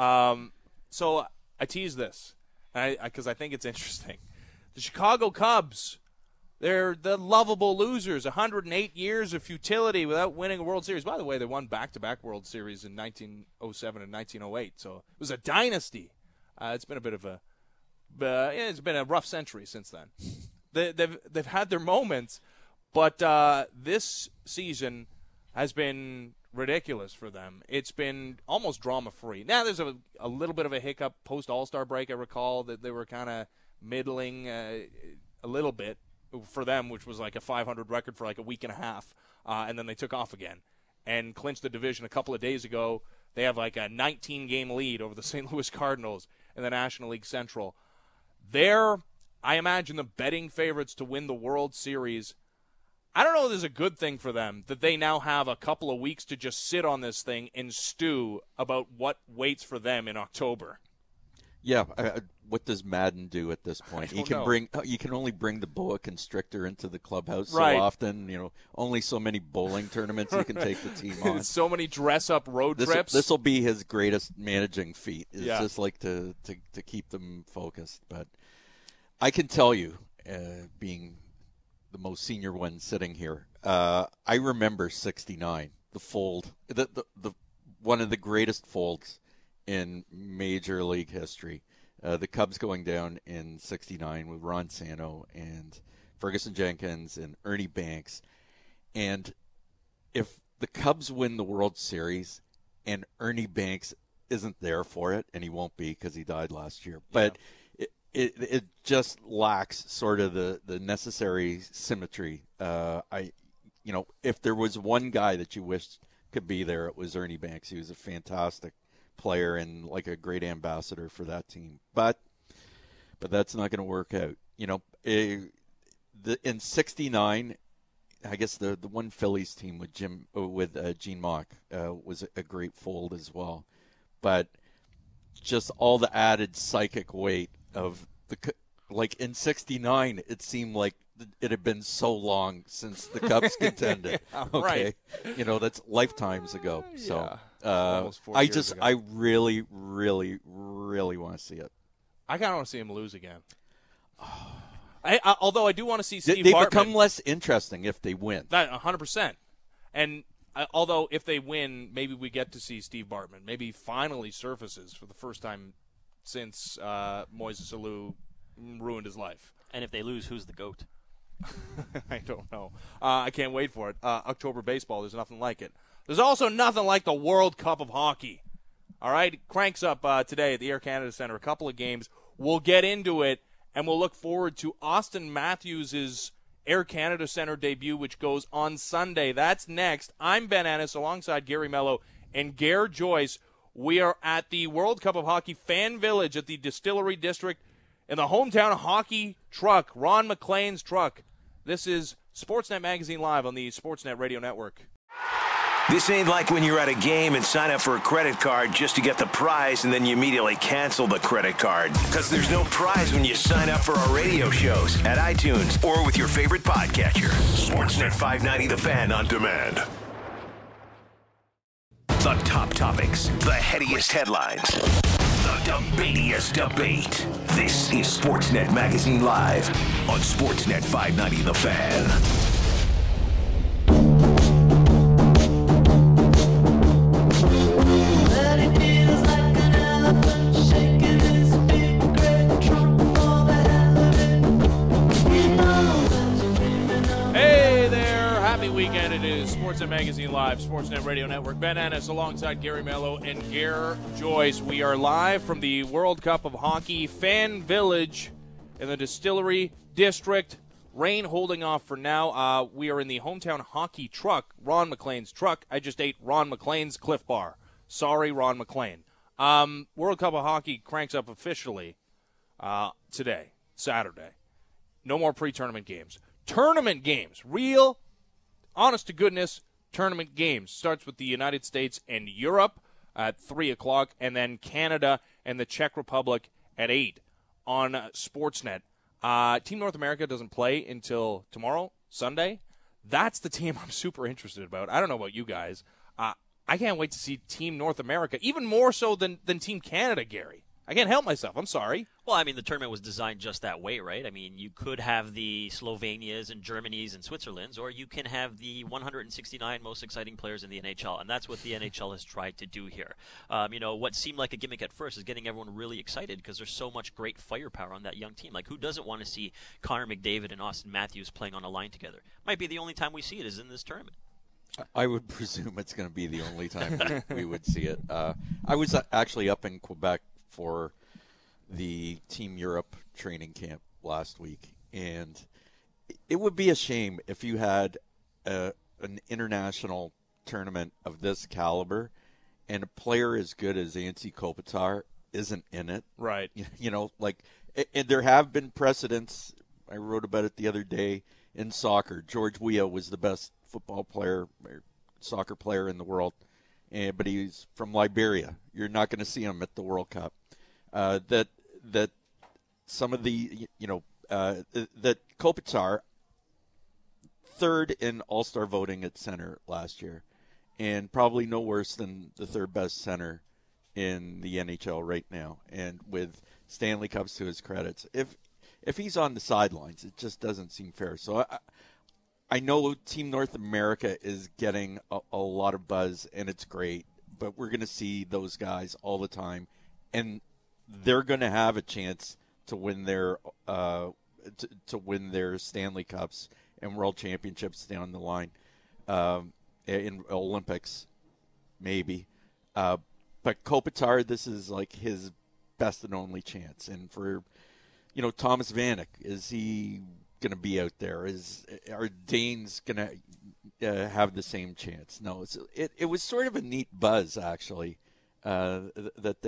So I teased this because I think it's interesting. The Chicago Cubs, they're the lovable losers. 108 years of futility without winning a World Series. By the way, they won back-to-back World Series in 1907 and 1908. So it was a dynasty. It's been a bit of it's been a rough century since then. They've had their moments, but this season has been ridiculous for them. It's been almost drama-free. Now there's a little bit of a hiccup post-All-Star break. I recall that they were kind of middling a little bit for them, which was like a 500 record for like a week and a half, and then they took off again and clinched the division a couple of days ago. They have like a 19-game lead over the St. Louis Cardinals in the National League Central. They're, I imagine, the betting favorites to win the World Series. I don't know if this is a good thing for them that they now have a couple of weeks to just sit on this thing and stew about what waits for them in October. Yeah, what does Madden do at this point? You can only bring the boa constrictor into the clubhouse so often. Only so many bowling tournaments you can take the team on. So many dress-up road trips. This will be his greatest managing feat. Is just like to keep them focused. But I can tell you, being the most senior one sitting here, I remember '69, the fold, the one of the greatest folds in Major League history. The Cubs going down in '69 with Ron Santo and Ferguson Jenkins and Ernie Banks. And if the Cubs win the World Series and Ernie Banks isn't there for it, and he won't be because he died last year, but it just lacks sort of the necessary symmetry. If there was one guy that you wished could be there, it was Ernie Banks. He was a fantastic player and like a great ambassador for that team, but that's not going to work out. In '69, I guess the one Phillies team with Gene Mauch was a great fold as well, but just all the added psychic weight of in '69, it seemed like it had been so long since the Cubs contended. Okay, right. That's lifetimes ago. So. Almost 4 years ago. I really, really, really want to see it. I kind of want to see him lose again. Although I do want to see Steve They Bartman. become less interesting if they win. That 100%. And although if they win, maybe we get to see Steve Bartman. Maybe finally surfaces for the first time since Moises Alou ruined his life. And if they lose, who's the GOAT? I don't know. I can't wait for it. October baseball, there's nothing like it. There's also nothing like the World Cup of Hockey. All right? It cranks up today at the Air Canada Centre. A couple of games. We'll get into it, and we'll look forward to Austin Matthews' Air Canada Centre debut, which goes on Sunday. That's next. I'm Ben Ennis alongside Gary Mello and Gare Joyce. We are at the World Cup of Hockey Fan Village at the Distillery District in the hometown hockey truck, Ron MacLean's truck. This is Sportsnet Magazine Live on the Sportsnet Radio Network. This ain't like when you're at a game and sign up for a credit card just to get the prize and then you immediately cancel the credit card. Because there's no prize when you sign up for our radio shows at iTunes or with your favorite podcatcher. Sportsnet 590 The Fan on demand. The top topics, the headiest headlines, the debatiest debate. This is Sportsnet Magazine Live on Sportsnet 590 The Fan. Weekend. It is Sportsnet Magazine Live, Sportsnet Radio Network. Ben Ennis alongside Gary Mello and Gare Joyce. We are live from the World Cup of Hockey Fan Village in the Distillery District. Rain holding off for now. We are in the hometown hockey truck, Ron MacLean's truck. I just ate Ron MacLean's Cliff Bar. Sorry, Ron MacLean. World Cup of Hockey cranks up officially today, Saturday. No more pre-tournament games. Tournament games. Real honest to goodness, tournament games. Starts with the United States and Europe at 3 o'clock, and then Canada and the Czech Republic at 8 on Sportsnet. Team North America doesn't play until tomorrow, Sunday. That's the team I'm super interested about. I don't know about you guys. I can't wait to see Team North America, even more so than Team Canada, Gary. I can't help myself. I'm sorry. Well, I mean, the tournament was designed just that way, right? I mean, you could have the Slovenias and Germanys and Switzerlands, or you can have the 169 most exciting players in the NHL, and that's what the NHL has tried to do here. What seemed like a gimmick at first is getting everyone really excited because there's so much great firepower on that young team. Like, who doesn't want to see Connor McDavid and Austin Matthews playing on a line together? Might be the only time we see it is in this tournament. I would presume it's going to be the only time we would see it. I was actually up in Quebec for the Team Europe training camp last week, and it would be a shame if you had an international tournament of this caliber and a player as good as Antti Kopitar isn't in it. Right. And there have been precedents. I wrote about it the other day in soccer. George Weah was the best football player or soccer player in the world, but he's from Liberia. You're not going to see him at the World Cup. That that some of the, that Kopitar, third in All-Star voting at center last year, and probably no worse than the third best center in the NHL right now, and with Stanley Cups to his credits. If he's on the sidelines, it just doesn't seem fair. So I know Team North America is getting a lot of buzz, and it's great, but we're going to see those guys all the time, and they're going to have a chance to win their to win their Stanley Cups and World Championships down the line, in Olympics, maybe. But Kopitar, this is like his best and only chance. And for, Thomas Vanek, is he going to be out there? Are Danes going to have the same chance? No, it was sort of a neat buzz, actually, that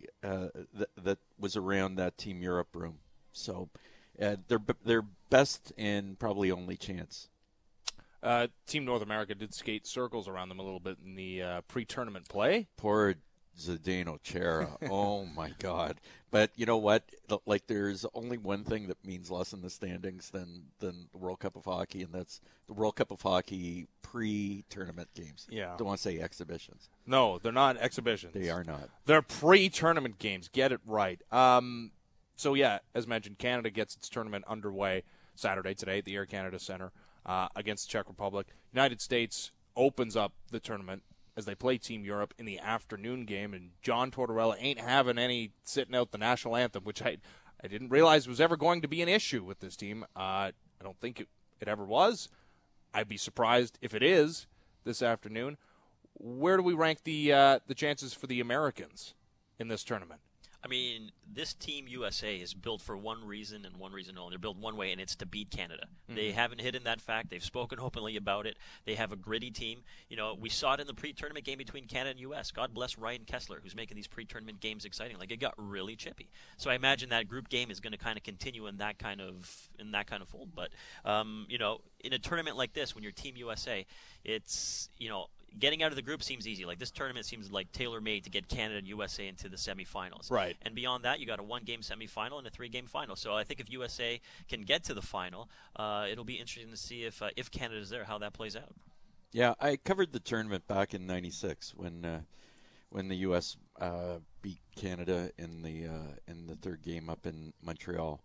was around that Team Europe room. So their best and probably only chance. Team North America did skate circles around them a little bit in the pre-tournament play. Poor Zdeno Chara. Oh, my God. But you know what? Like, there's only one thing that means less in the standings than the World Cup of Hockey, and that's the World Cup of Hockey pre-tournament games. Yeah. Don't want to say exhibitions. No, they're not exhibitions. They are not. They're pre-tournament games. Get it right. So, yeah, as mentioned, Canada gets its tournament underway Saturday today at the Air Canada Center against the Czech Republic. United States opens up the tournament as they play Team Europe in the afternoon game, and John Tortorella ain't having any sitting out the national anthem, which I didn't realize was ever going to be an issue with this team. I don't think it ever was. I'd be surprised if it is this afternoon. Where do we rank the chances for the Americans in this tournament? I mean, this Team USA is built for one reason and one reason only. They're built one way, and it's to beat Canada. Mm-hmm. They haven't hidden that fact. They've spoken openly about it. They have a gritty team. We saw it in the pre-tournament game between Canada and U.S. God bless Ryan Kessler, who's making these pre-tournament games exciting. Like, it got really chippy. So I imagine that group game is going to kind of continue in that kind of fold. But in a tournament like this, when you're Team USA, it's getting out of the group seems easy. Like, this tournament seems like tailor-made to get Canada and USA into the semifinals. Right. And beyond that, you got a one-game semifinal and a three-game final. So I think if USA can get to the final, it'll be interesting to see if Canada's there, how that plays out. Yeah, I covered the tournament back in '96 when the U.S. beat Canada in the third game up in Montreal.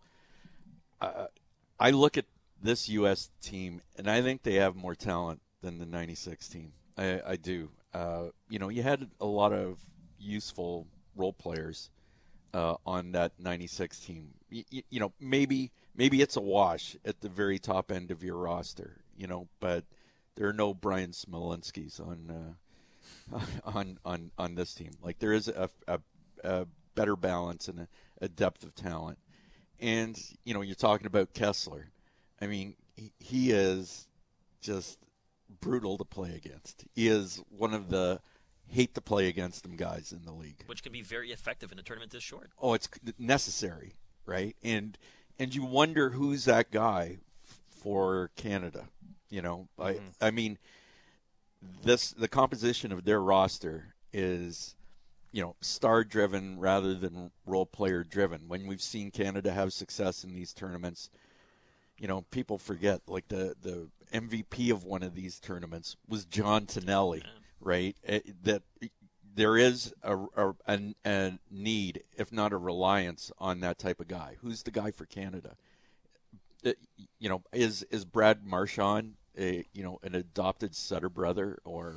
I look at this U.S. team, and I think they have more talent than the '96 team. I do. You had a lot of useful role players on that '96 team. Maybe it's a wash at the very top end of your roster. But there are no Brian Smolinskis on this team. Like, there is a better balance and a depth of talent. And you're talking about Kessler. I mean, he is just brutal to play against. He is one of the hate to play against them guys in the league, which can be very effective in a tournament this short. Oh, it's necessary, right? And you wonder who's that guy for Canada. I mean, the composition of their roster is star driven rather than role player driven. When we've seen Canada have success in these tournaments, people forget, like, the MVP of one of these tournaments was John Tonelli, right? That there is a need, if not a reliance, on that type of guy. Who's the guy for Canada? Is Brad Marchand an adopted Sutter brother, or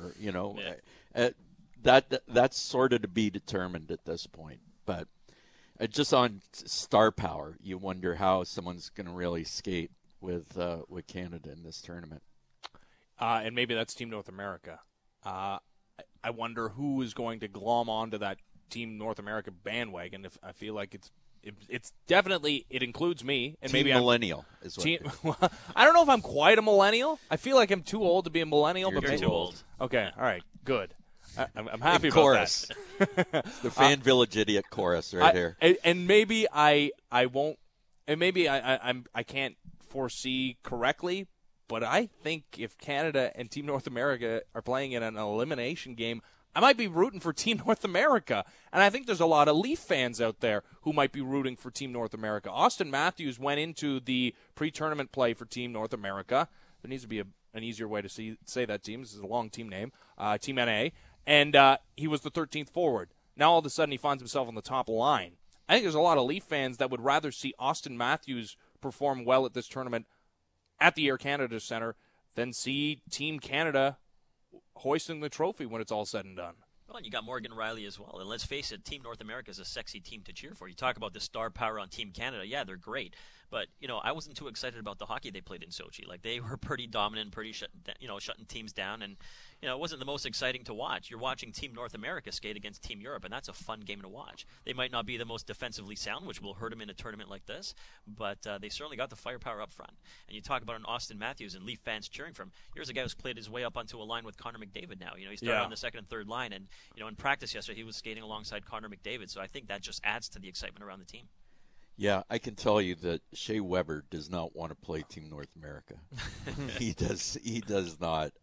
that's sort of to be determined at this point. But just on star power, you wonder how someone's going to really skate with Canada in this tournament. And maybe that's Team North America. I wonder who is going to glom onto that Team North America bandwagon. If I feel like it's definitely, it includes me, and Team maybe millennial is what. I don't know if I'm quite a millennial. I feel like I'm too old to be a millennial. You're too old. Okay, all right, good. I'm happy about chorus. that. The Fan Village Idiot chorus here. And maybe I won't, and maybe I can't foresee correctly, but I think if Canada and Team North America are playing in an elimination game, I might be rooting for Team North America. And I think there's a lot of Leaf fans out there who might be rooting for Team North America. Austin Matthews went into the pre-tournament play for Team North America. There needs to be an easier way to say that team. This is a long team name, Team NA. And he was the 13th forward. Now all of a sudden he finds himself on the top line. I think there's a lot of Leaf fans that would rather see Austin Matthews perform well at this tournament at the Air Canada Centre than see Team Canada hoisting the trophy when it's all said and done. Well, and you got Morgan Riley as well. And let's face it, Team North America is a sexy team to cheer for. You talk about the star power on Team Canada. Yeah, they're great. But, I wasn't too excited about the hockey they played in Sochi. Like, they were pretty dominant, pretty shutting teams down. And, it wasn't the most exciting to watch. You're watching Team North America skate against Team Europe, and that's a fun game to watch. They might not be the most defensively sound, which will hurt them in a tournament like this, but they certainly got the firepower up front. And you talk about an Austin Matthews and Leaf fans cheering for him. Here's a guy who's played his way up onto a line with Connor McDavid now. He started on the second and third line, and, in practice yesterday, he was skating alongside Connor McDavid. So I think that just adds to the excitement around the team. Yeah, I can tell you that Shea Weber does not want to play Team North America. He does not.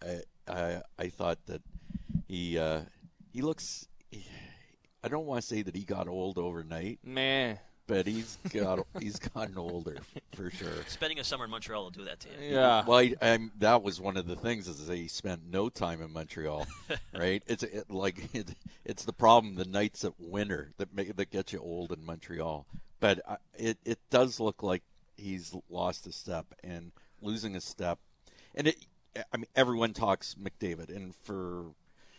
I thought that he looks. I don't want to say that he got old overnight. Meh. But he's gotten older for sure. Spending a summer in Montreal will do that to you. Yeah. Well, that was one of the things is he spent no time in Montreal, right? It's the problem. The nights of winter that get you old in Montreal. But it does look like he's lost a step and losing a step. And everyone talks McDavid, and for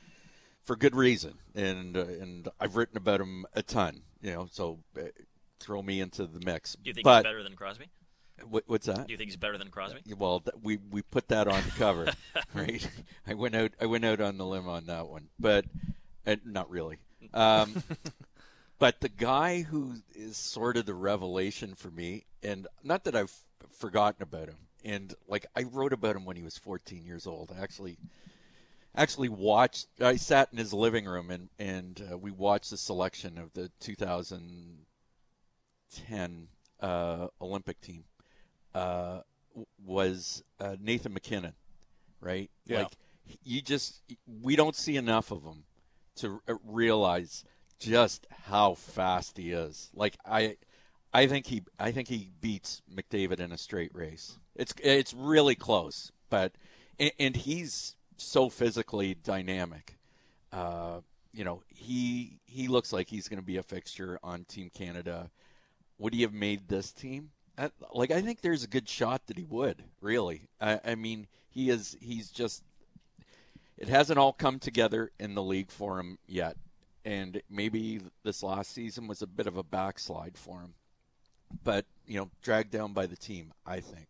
good reason. And I've written about him a ton, so throw me into the mix. Do you think he's better than Crosby? What's that? Do you think he's better than Crosby? Well, we put that on the cover, right? I went out on the limb on that one, but not really. But the guy who is sort of the revelation for me, and not that I've forgotten about him, and I wrote about him when he was 14 years old. I actually watched. I sat in his living room and we watched the selection of the 2010 Olympic team. Was Nathan McKinnon, right? Yeah. We don't see enough of him to realize just how fast he is. I think he beats McDavid in a straight race. It's really close, but and he's so physically dynamic. He looks like he's going to be a fixture on Team Canada. Would he have made this team? I think there's a good shot that he would. Really, I mean, he's just. It hasn't all come together in the league for him yet. And maybe this last season was a bit of a backslide for him, but dragged down by the team. I think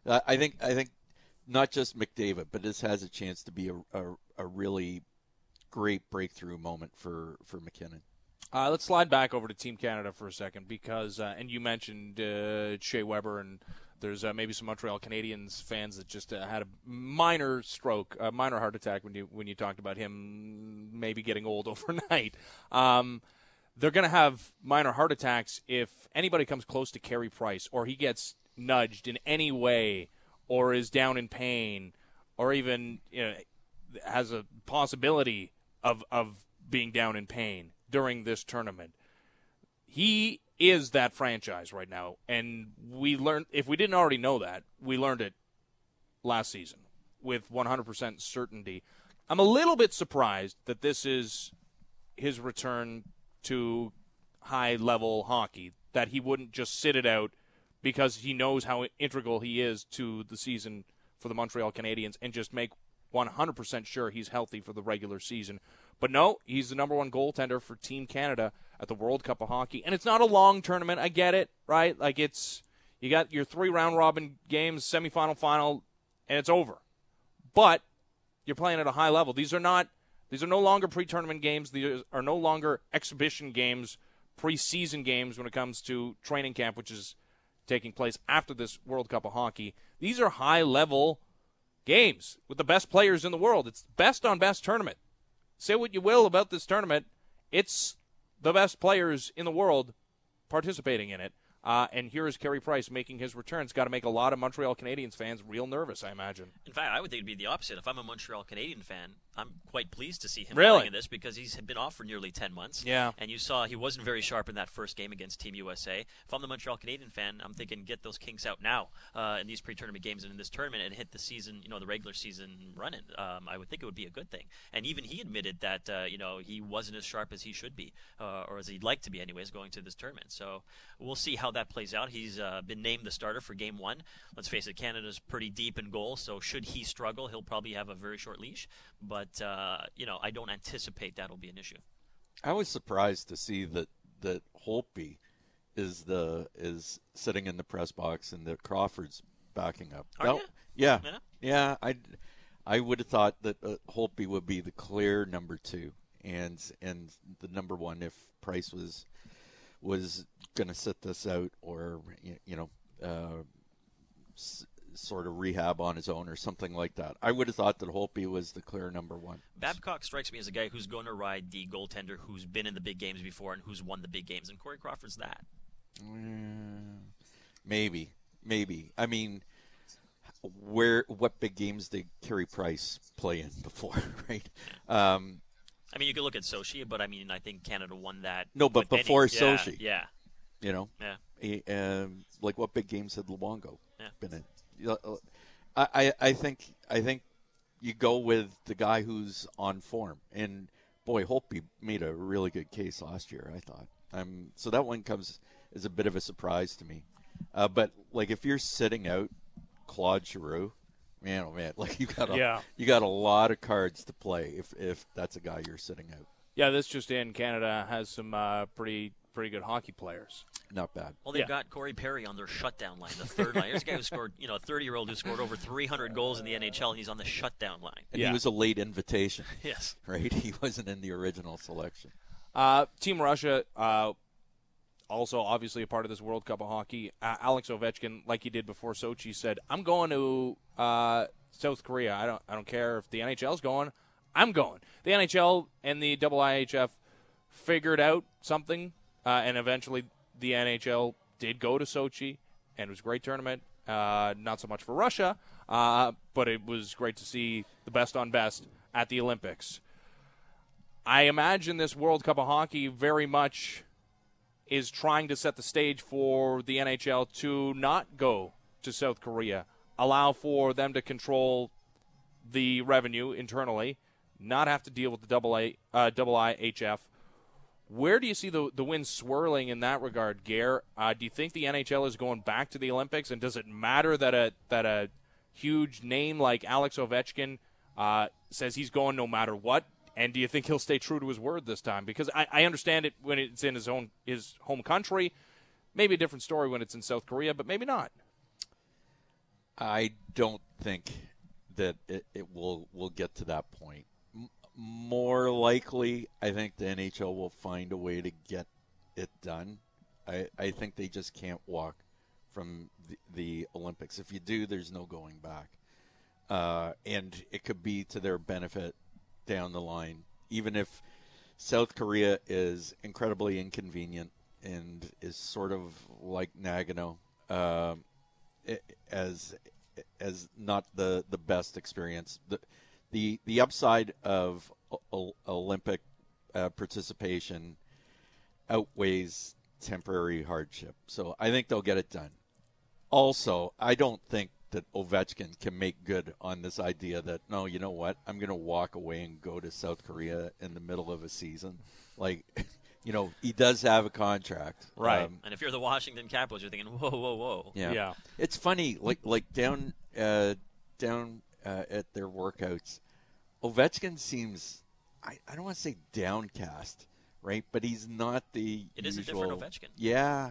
not just McDavid, but this has a chance to be a really great breakthrough moment for McKinnon. Let's slide back over to Team Canada for a second because, and you mentioned Shea Weber, and there's maybe some Montreal Canadiens fans that just had a minor stroke, a minor heart attack when you talked about him maybe getting old overnight. They're going to have minor heart attacks if anybody comes close to Carey Price or he gets nudged in any way or is down in pain or even has a possibility of being down in pain during this tournament. He is that franchise right now, and we learned, if we didn't already know that, we learned it last season with 100% certainty. I'm a little bit surprised that this is his return to high-level hockey, that he wouldn't just sit it out because he knows how integral he is to the season for the Montreal Canadiens and just make 100% sure he's healthy for the regular season. But no, he's the number one goaltender for Team Canada at the World Cup of Hockey. And it's not a long tournament. I get it, right? You got your 3 round-robin games, semifinal, final, and it's over. But you're playing at a high level. These are no longer pre-tournament games. These are no longer exhibition games, preseason games when it comes to training camp, which is taking place after this World Cup of Hockey. These are high-level games with the best players in the world. It's best-on-best tournament. Say what you will about this tournament. It's the best players in the world participating in it. And here is Carey Price making his return. It's got to make a lot of Montreal Canadiens fans real nervous, I imagine. In fact, I would think it would be the opposite. If I'm a Montreal Canadian fan, I'm quite pleased to see him Really? playing in this because he's been off for nearly 10 months. Yeah. And you saw he wasn't very sharp in that first game against Team USA. If I'm the Montreal Canadian fan, I'm thinking get those kinks out now in these pre-tournament games and in this tournament and hit the season, the regular season running. I would think it would be a good thing. And even he admitted that, he wasn't as sharp as he should be, or as he'd like to be anyways, going to this tournament. So we'll see how that plays out. He's been named the starter for Game 1. Let's face it, Canada's pretty deep in goal, so should he struggle, he'll probably have a very short leash. But, I don't anticipate that'll be an issue. I was surprised to see that Holtby is sitting in the press box and that Crawford's backing up. Are you? Yeah. I would have thought that Holtby would be the clear number 2 and the number 1 if Price was going to sit this out or sort of rehab on his own or something like that. I would have thought that Holtby was the clear number 1. Babcock strikes me as a guy who's going to ride the goaltender who's been in the big games before and who's won the big games, and Corey Crawford's that. Maybe. I mean, what big games did Carey Price play in before, right? I mean, you could look at Sochi, but I think Canada won that. No, but before Sochi. Yeah. Yeah. Like what big games had Luongo been in? I think you go with the guy who's on form, and boy, Holtby made a really good case last year, I thought. So that one comes as a bit of a surprise to me. But like if you're sitting out Claude Giroux, man, oh man, like you got a lot of cards to play if that's a guy you're sitting out. Yeah, this just in, Canada has some pretty good hockey players. Not bad. Well, they've got Corey Perry on their shutdown line, the third line. Here's a guy who scored, a 30-year-old who scored over 300 goals in the NHL, and he's on the shutdown line. And he was a late invitation. Yes. Right? He wasn't in the original selection. Team Russia, also obviously a part of this World Cup of Hockey. Alex Ovechkin, like he did before Sochi, said, I'm going to South Korea. I don't care if the NHL's going. I'm going. The NHL and the IIHF figured out something, and eventually the NHL did go to Sochi, and it was a great tournament. Not so much for Russia, but it was great to see the best on best at the Olympics. I imagine this World Cup of Hockey very much is trying to set the stage for the NHL to not go to South Korea, allow for them to control the revenue internally, not have to deal with the IIHF. Where do you see the wind swirling in that regard, Gare? Do you think the NHL is going back to the Olympics, and does it matter that a huge name like Alex Ovechkin says he's going no matter what? And do you think he'll stay true to his word this time? Because I understand it when it's in his home country. Maybe a different story when it's in South Korea, but maybe not. I don't think that it will get to that point. More likely, I think the NHL will find a way to get it done. I think they just can't walk from the Olympics. If you do, there's no going back. And it could be to their benefit down the line. Even if South Korea is incredibly inconvenient and is sort of like Nagano, as not the best experience. The upside of Olympic participation outweighs temporary hardship. So I think they'll get it done. Also, I don't think that Ovechkin can make good on this idea that, no, you know what, I'm going to walk away and go to South Korea in the middle of a season. Like, he does have a contract. Right. And if you're the Washington Capitals, you're thinking, whoa. Yeah. It's funny, like down at their workouts, Ovechkin seems, I don't want to say downcast, right? But he's not the It usual. is a different Ovechkin. Yeah.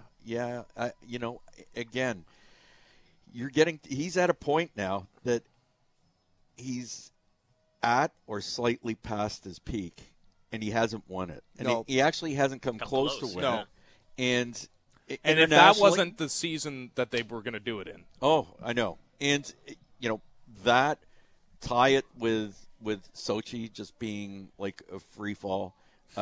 Again, he's at a point now that he's at or slightly past his peak, and he hasn't won it. And he actually hasn't come close to winning. No. And if that wasn't the season that they were going to do it in. Oh, I know. And, that tie it with Sochi just being like a free fall.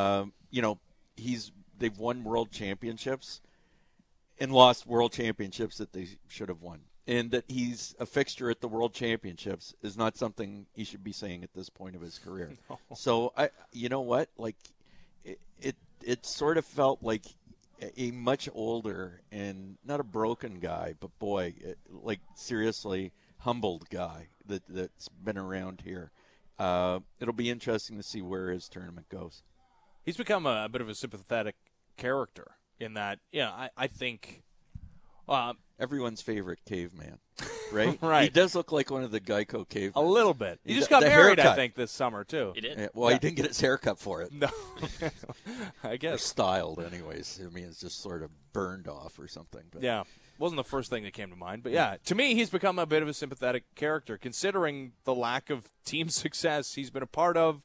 They've won world championships and lost world championships that they should have won. And that he's a fixture at the World Championships is not something he should be saying at this point of his career. No. So, you know what? Like, it sort of felt like a much older and not a broken guy, but boy, like seriously humbled guy that's been around here. It'll be interesting to see where his tournament goes. He's become a bit of a sympathetic character in that, I think everyone's favorite caveman, right? Right. He does look like one of the Geico cavemen. A little bit. He just got married, haircut. I think, this summer, too. He did. He didn't get his haircut for it. No. I Or guess. styled, anyways. I mean, it's just sort of burned off or something. But. Yeah. Wasn't the first thing that came to mind. But, yeah, to me, he's become a bit of a sympathetic character, considering the lack of team success he's been a part of.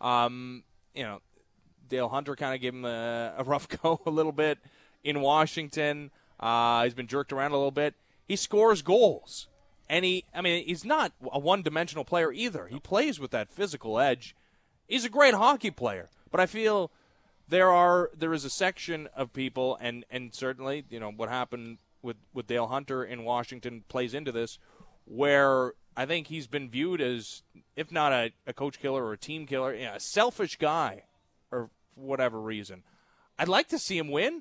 Dale Hunter kind of gave him a rough go a little bit in Washington. He's been jerked around a little bit. He scores goals. And he's not a one-dimensional player either. He plays with that physical edge. He's a great hockey player. But I feel there is a section of people, and certainly, what happened with Dale Hunter in Washington plays into this, where I think he's been viewed as, if not a coach killer or a team killer, a selfish guy, or for whatever reason. I'd like to see him win.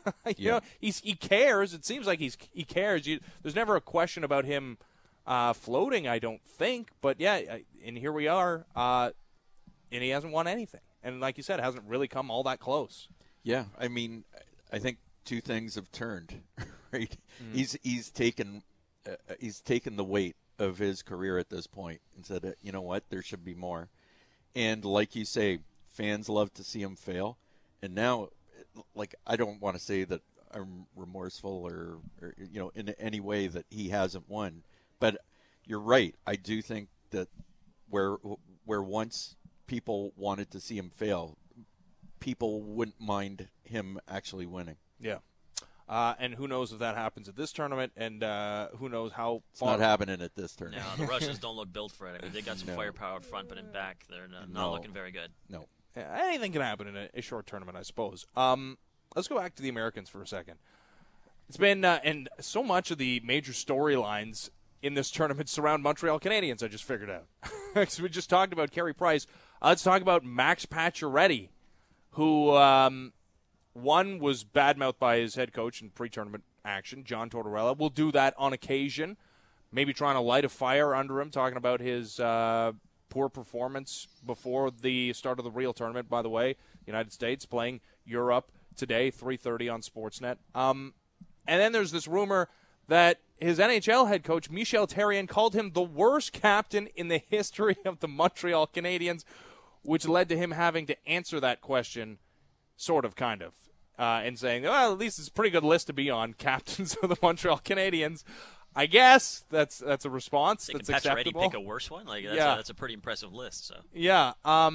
He cares. It seems like he cares. There's never a question about him floating, I don't think. But, and here we are, and he hasn't won anything. And like you said, it hasn't really come all that close. Yeah, I mean, I think two things have turned, right? Mm-hmm. He's taken the weight of his career at this point and said, you know what, there should be more. And like you say, fans love to see him fail. And now, like, I don't want to say that I'm remorseful or in any way that he hasn't won, but you're right. I do think that where once people wanted to see him fail, people wouldn't mind him actually winning. Yeah. And who knows if that happens at this tournament, and who knows how it's not happening at this tournament. No, the Russians don't look built for it. I mean, they got some firepower up front, but in back, they're not looking very good. No. Yeah, anything can happen in a short tournament, I suppose. Let's go back to the Americans for a second. It's been, and so much of the major storylines in this tournament surround Montreal Canadiens, I just figured out. Because we just talked about Carey Price. Let's talk about Max Pacioretty, who, one, was badmouthed by his head coach in pre-tournament action, John Tortorella. Will do that on occasion, maybe trying to light a fire under him, talking about his poor performance before the start of the real tournament, by the way. United States playing Europe today, 3:30 on Sportsnet. And then there's this rumor that his NHL head coach, Michel Therrien, called him the worst captain in the history of the Montreal Canadiens, which led to him having to answer that question, sort of, kind of, and saying, well, at least it's a pretty good list to be on, captains of the Montreal Canadiens. I guess that's a response that's acceptable. Pick a worse one? That's a pretty impressive list. So yeah,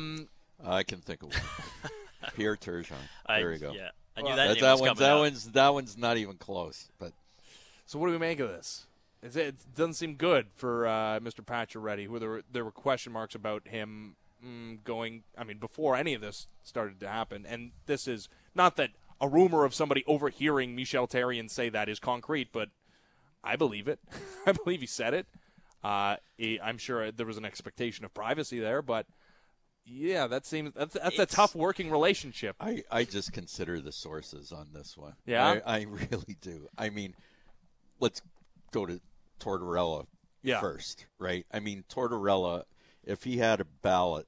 I can think of one. Pierre Turgeon. There you go. Yeah, I knew that name was coming out. That one's not even close. But so what do we make of this? It doesn't seem good for Mr. Pacioretty, who there were question marks about him going. I mean, before any of this started to happen, and this is not that a rumor of somebody overhearing Michel Therrien say that is concrete, but I believe it. I believe he said it. I'm sure there was an expectation of privacy there, but yeah, that's a tough working relationship. I just consider the sources on this one. Yeah, I really do. I mean, let's go to Tortorella first, right? I mean, Tortorella, if he had a ballot,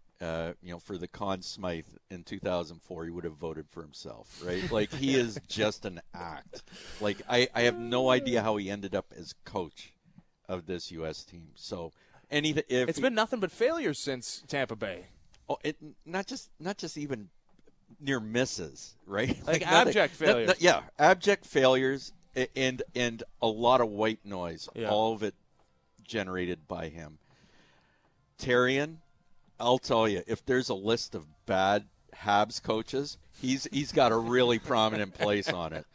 for the Conn Smythe in 2004, he would have voted for himself, right? Like, he is just an act. Like, I have no idea how he ended up as coach of this U.S. team. So, it's been nothing but failures since Tampa Bay. Oh, not just even near misses, right? Like abject failures. Abject failures and a lot of white noise. Yeah. All of it generated by him. Therrien, I'll tell you, if there's a list of bad Habs coaches, he's got a really prominent place on it.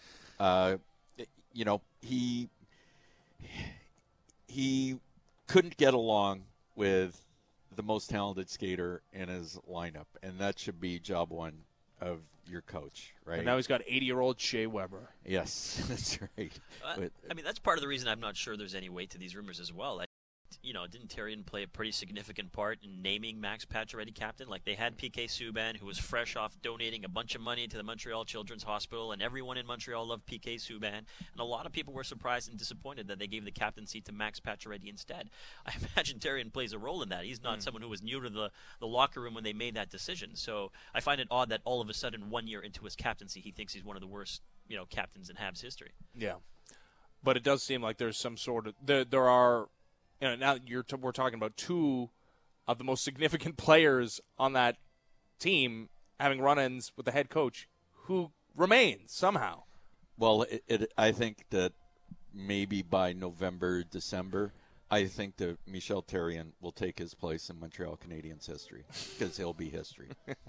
He couldn't get along with the most talented skater in his lineup, and that should be job one of your coach, right? And now he's got 80-year-old Shea Weber. Yes, that's right. I mean, that's part of the reason I'm not sure there's any weight to these rumors as well. Didn't Therrien play a pretty significant part in naming Max Pacioretty captain? Like, they had PK Subban, who was fresh off donating a bunch of money to the Montreal Children's Hospital, and everyone in Montreal loved PK Subban. And a lot of people were surprised and disappointed that they gave the captaincy to Max Pacioretty instead. I imagine Therrien plays a role in that. He's not someone who was new to the locker room when they made that decision. So I find it odd that all of a sudden, 1 year into his captaincy, he thinks he's one of the worst, captains in Habs history. Yeah. But it does seem like there's some sort of there are. Now we're talking about two of the most significant players on that team having run-ins with the head coach who remains somehow. Well, I think that maybe by November, December, I think that Michel Therrien will take his place in Montreal Canadiens history because he'll be history.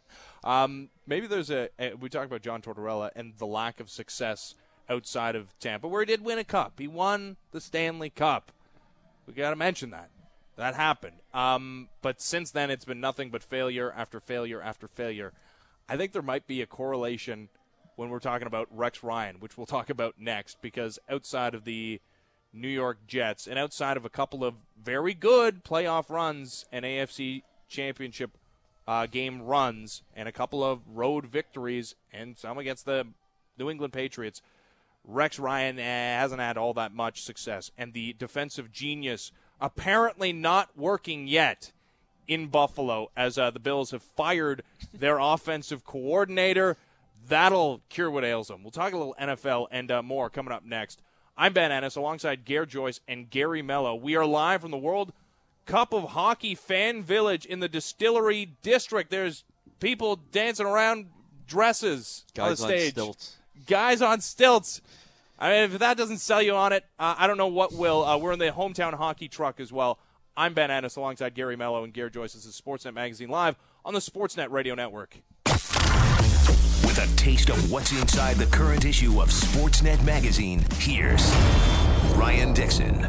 Maybe there's we talked about John Tortorella and the lack of success outside of Tampa, where he did win a cup. He won the Stanley Cup. We got to mention that. That happened. But since then, it's been nothing but failure after failure after failure. I think there might be a correlation when we're talking about Rex Ryan, which we'll talk about next, because outside of the New York Jets and outside of a couple of very good playoff runs and AFC championship game runs and a couple of road victories and some against the New England Patriots, Rex Ryan hasn't had all that much success. And the defensive genius apparently not working yet in Buffalo as the Bills have fired their offensive coordinator. That'll cure what ails them. We'll talk a little NFL and more coming up next. I'm Ben Ennis alongside Gare Joyce and Gary Mello. We are live from the World Cup of Hockey Fan Village in the Distillery District. There's people dancing around dresses on the stage. On stilts. Guys on stilts. I mean, if that doesn't sell you on it, I don't know what will. We're in the hometown hockey truck as well. I'm Ben Ennis alongside Gary Mello and Gare Joyce. This is Sportsnet Magazine Live on the Sportsnet Radio Network. With a taste of what's inside the current issue of Sportsnet Magazine, here's Ryan Dixon.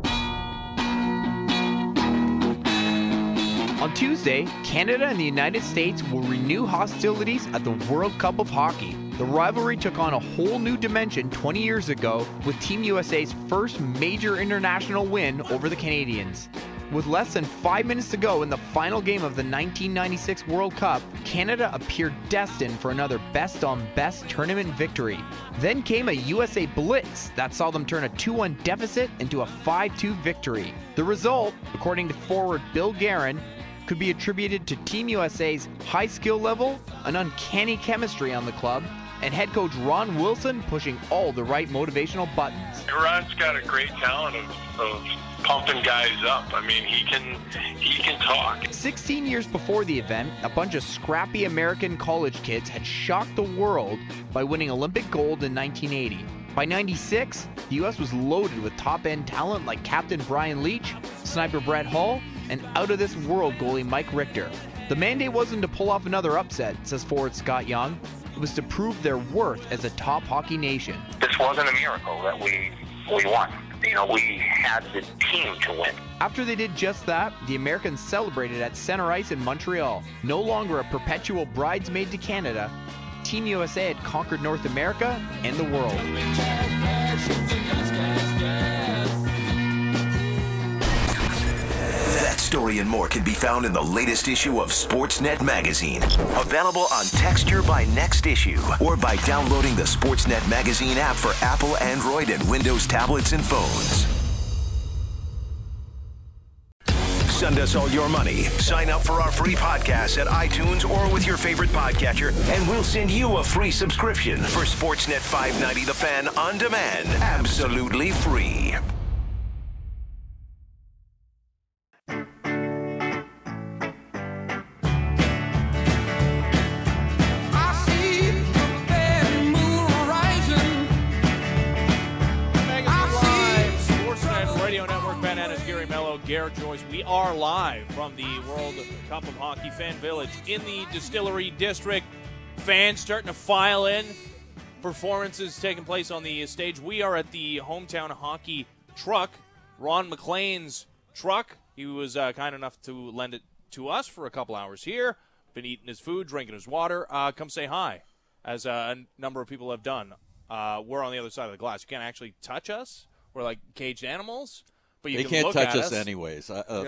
On Tuesday, Canada and the United States will renew hostilities at the World Cup of Hockey. The rivalry took on a whole new dimension 20 years ago with Team USA's first major international win over the Canadians. With less than 5 minutes to go in the final game of the 1996 World Cup, Canada appeared destined for another best-on-best tournament victory. Then came a USA blitz that saw them turn a 2-1 deficit into a 5-2 victory. The result, according to forward Bill Guerin, could be attributed to Team USA's high skill level, an uncanny chemistry on the club, and head coach Ron Wilson pushing all the right motivational buttons. Ron's got a great talent of pumping guys up. I mean, he can talk. 16 years before the event, a bunch of scrappy American college kids had shocked the world by winning Olympic gold in 1980. By 96, the U.S. was loaded with top-end talent like Captain Brian Leetch, sniper Brett Hull, and out-of-this-world goalie Mike Richter. The mandate wasn't to pull off another upset, says forward Scott Young. It was to prove their worth as a top hockey nation. This wasn't a miracle that we won. We had the team to win. After they did just that, the Americans celebrated at Center Ice in Montreal. No longer a perpetual bridesmaid to Canada, Team USA had conquered North America and the world. That story and more can be found in the latest issue of Sportsnet Magazine. Available on Texture by next issue or by downloading the Sportsnet Magazine app for Apple, Android, and Windows tablets and phones. Send us all your money. Sign up for our free podcast at iTunes or with your favorite podcatcher, and we'll send you a free subscription for Sportsnet 590 The Fan on demand. Absolutely free. Gare Joyce. We are live from the World Cup of Hockey Fan Village in the Distillery District. Fans starting to file in. Performances taking place on the stage. We are at the hometown hockey truck, Ron McLean's truck. He was kind enough to lend it to us for a couple hours here. Been eating his food, drinking his water. Come say hi. as a number of people have done. We're on the other side of the glass. You can't actually touch us. We're like caged animals. But you they can can't look touch at us anyways.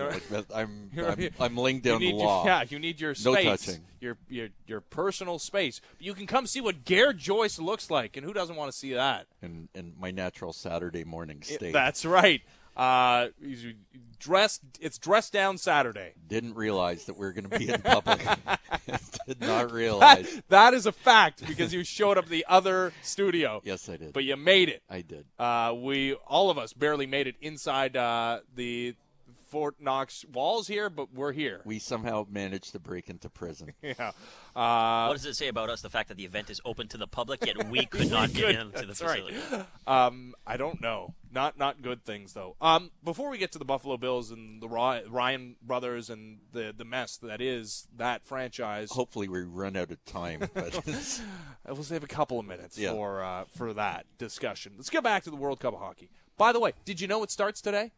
I'm laying down the law. You need your no space, touching. your personal space. You can come see what Gare Joyce looks like, and who doesn't want to see that? And my natural Saturday morning state. That's right. He's dressed. It's dress down Saturday. Didn't realize that we were going to be in public. Did not realize. That is a fact because you showed up at the other studio. Yes, I did. But you made it. I did. All of us barely made it inside the Fort Knox walls here, but we're here. We somehow managed to break into prison. Yeah. What does it say about us, the fact that the event is open to the public, yet we could not get into the facility? Right. I don't know. Not good things, though. Before we get to the Buffalo Bills and the Ryan brothers and the mess that is that franchise. Hopefully we run out of time. But we'll save a couple of minutes for that discussion. Let's get back to the World Cup of Hockey. By the way, did you know it starts today?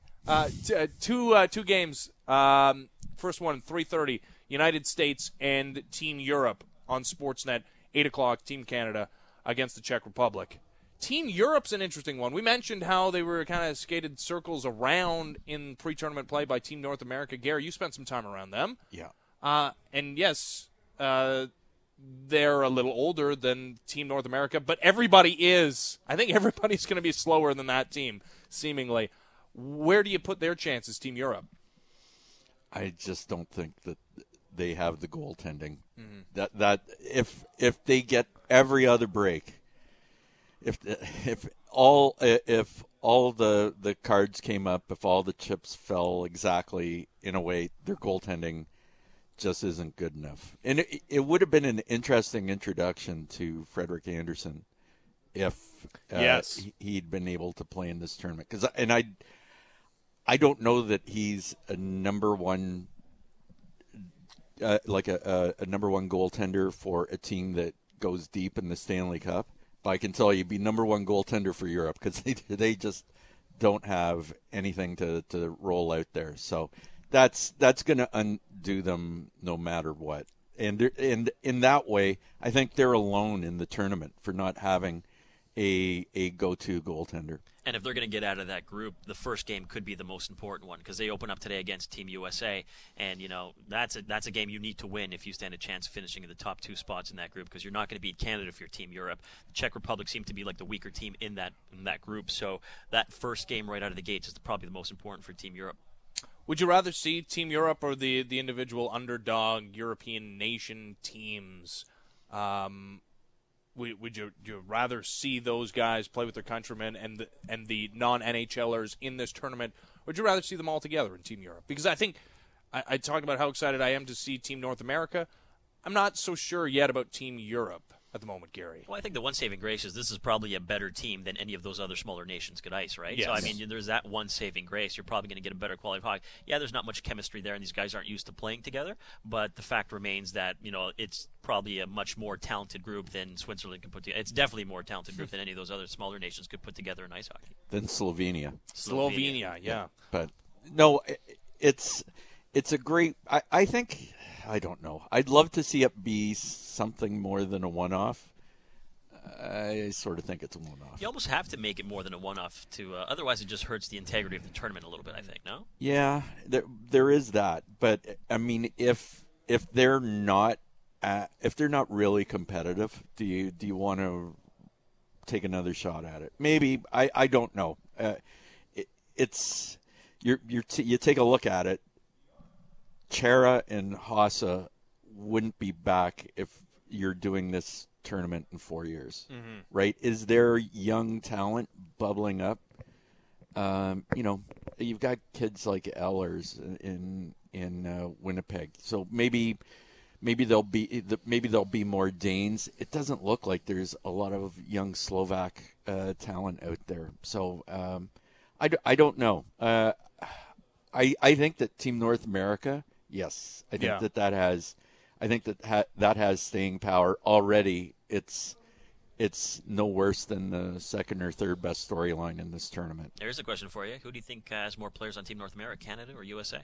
Two games. First one, 3:30, United States and Team Europe on Sportsnet. 8 o'clock, Team Canada against the Czech Republic. Team Europe's an interesting one. We mentioned how they were kind of skated circles around in pre-tournament play by Team North America. Gary, you spent some time around them. Yeah. And yes, they're a little older than Team North America, but everybody is. I think everybody's going to be slower than that team, seemingly. Where do you put their chances, Team Europe? I just don't think that they have the goaltending. Mm-hmm. That if they get every other break, if all the cards came up, if all the chips fell exactly in a way, their goaltending just isn't good enough. And it would have been an interesting introduction to Frederik Andersen if he'd been able to play in this tournament. I don't know that he's a number one, a number one goaltender for a team that goes deep in the Stanley Cup. But I can tell you, he'd be number one goaltender for Europe because they just don't have anything to roll out there. So that's going to undo them no matter what. And in that way, I think they're alone in the tournament for not having a go-to goaltender. And if they're going to get out of that group, the first game could be the most important one because they open up today against Team USA, and that's a game you need to win if you stand a chance of finishing in the top two spots in that group because you're not going to beat Canada if you're Team Europe. The Czech Republic seemed to be like the weaker team in that group, so that first game right out of the gates is probably the most important for Team Europe. Would you rather see Team Europe or the individual underdog European nation teams? Would you rather see those guys play with their countrymen and the non-NHLers in this tournament, or would you rather see them all together in Team Europe? Because I think I talked about how excited I am to see Team North America. I'm not so sure yet about Team Europe at the moment, Gary. Well, I think the one saving grace is this is probably a better team than any of those other smaller nations could ice, right? Yes. So, I mean, there's that one saving grace. You're probably going to get a better quality of hockey. Yeah, there's not much chemistry there, and these guys aren't used to playing together, but the fact remains that, it's probably a much more talented group than Switzerland can put together. It's definitely a more talented group than any of those other smaller nations could put together in ice hockey. Than Slovenia. Slovenia, yeah. But, no, it's a great – I think – I don't know. I'd love to see it be something more than a one-off. I sort of think it's a one-off. You almost have to make it more than a one-off to otherwise it just hurts the integrity of the tournament a little bit, I think, no? Yeah, there is that. But I mean, if they're not really competitive, do you want to take another shot at it? Maybe. I don't know. You take a look at it. Chara and Hossa wouldn't be back if you're doing this tournament in 4 years, right? Is there young talent bubbling up? You've got kids like Ehlers in Winnipeg, so maybe there'll be more Danes. It doesn't look like there's a lot of young Slovak talent out there, so I don't know. I think that Team North America, yes, I think that has. I think that has staying power already. It's no worse than the second or third best storyline in this tournament. There's a question for you. Who do you think has more players on Team North America, Canada or USA?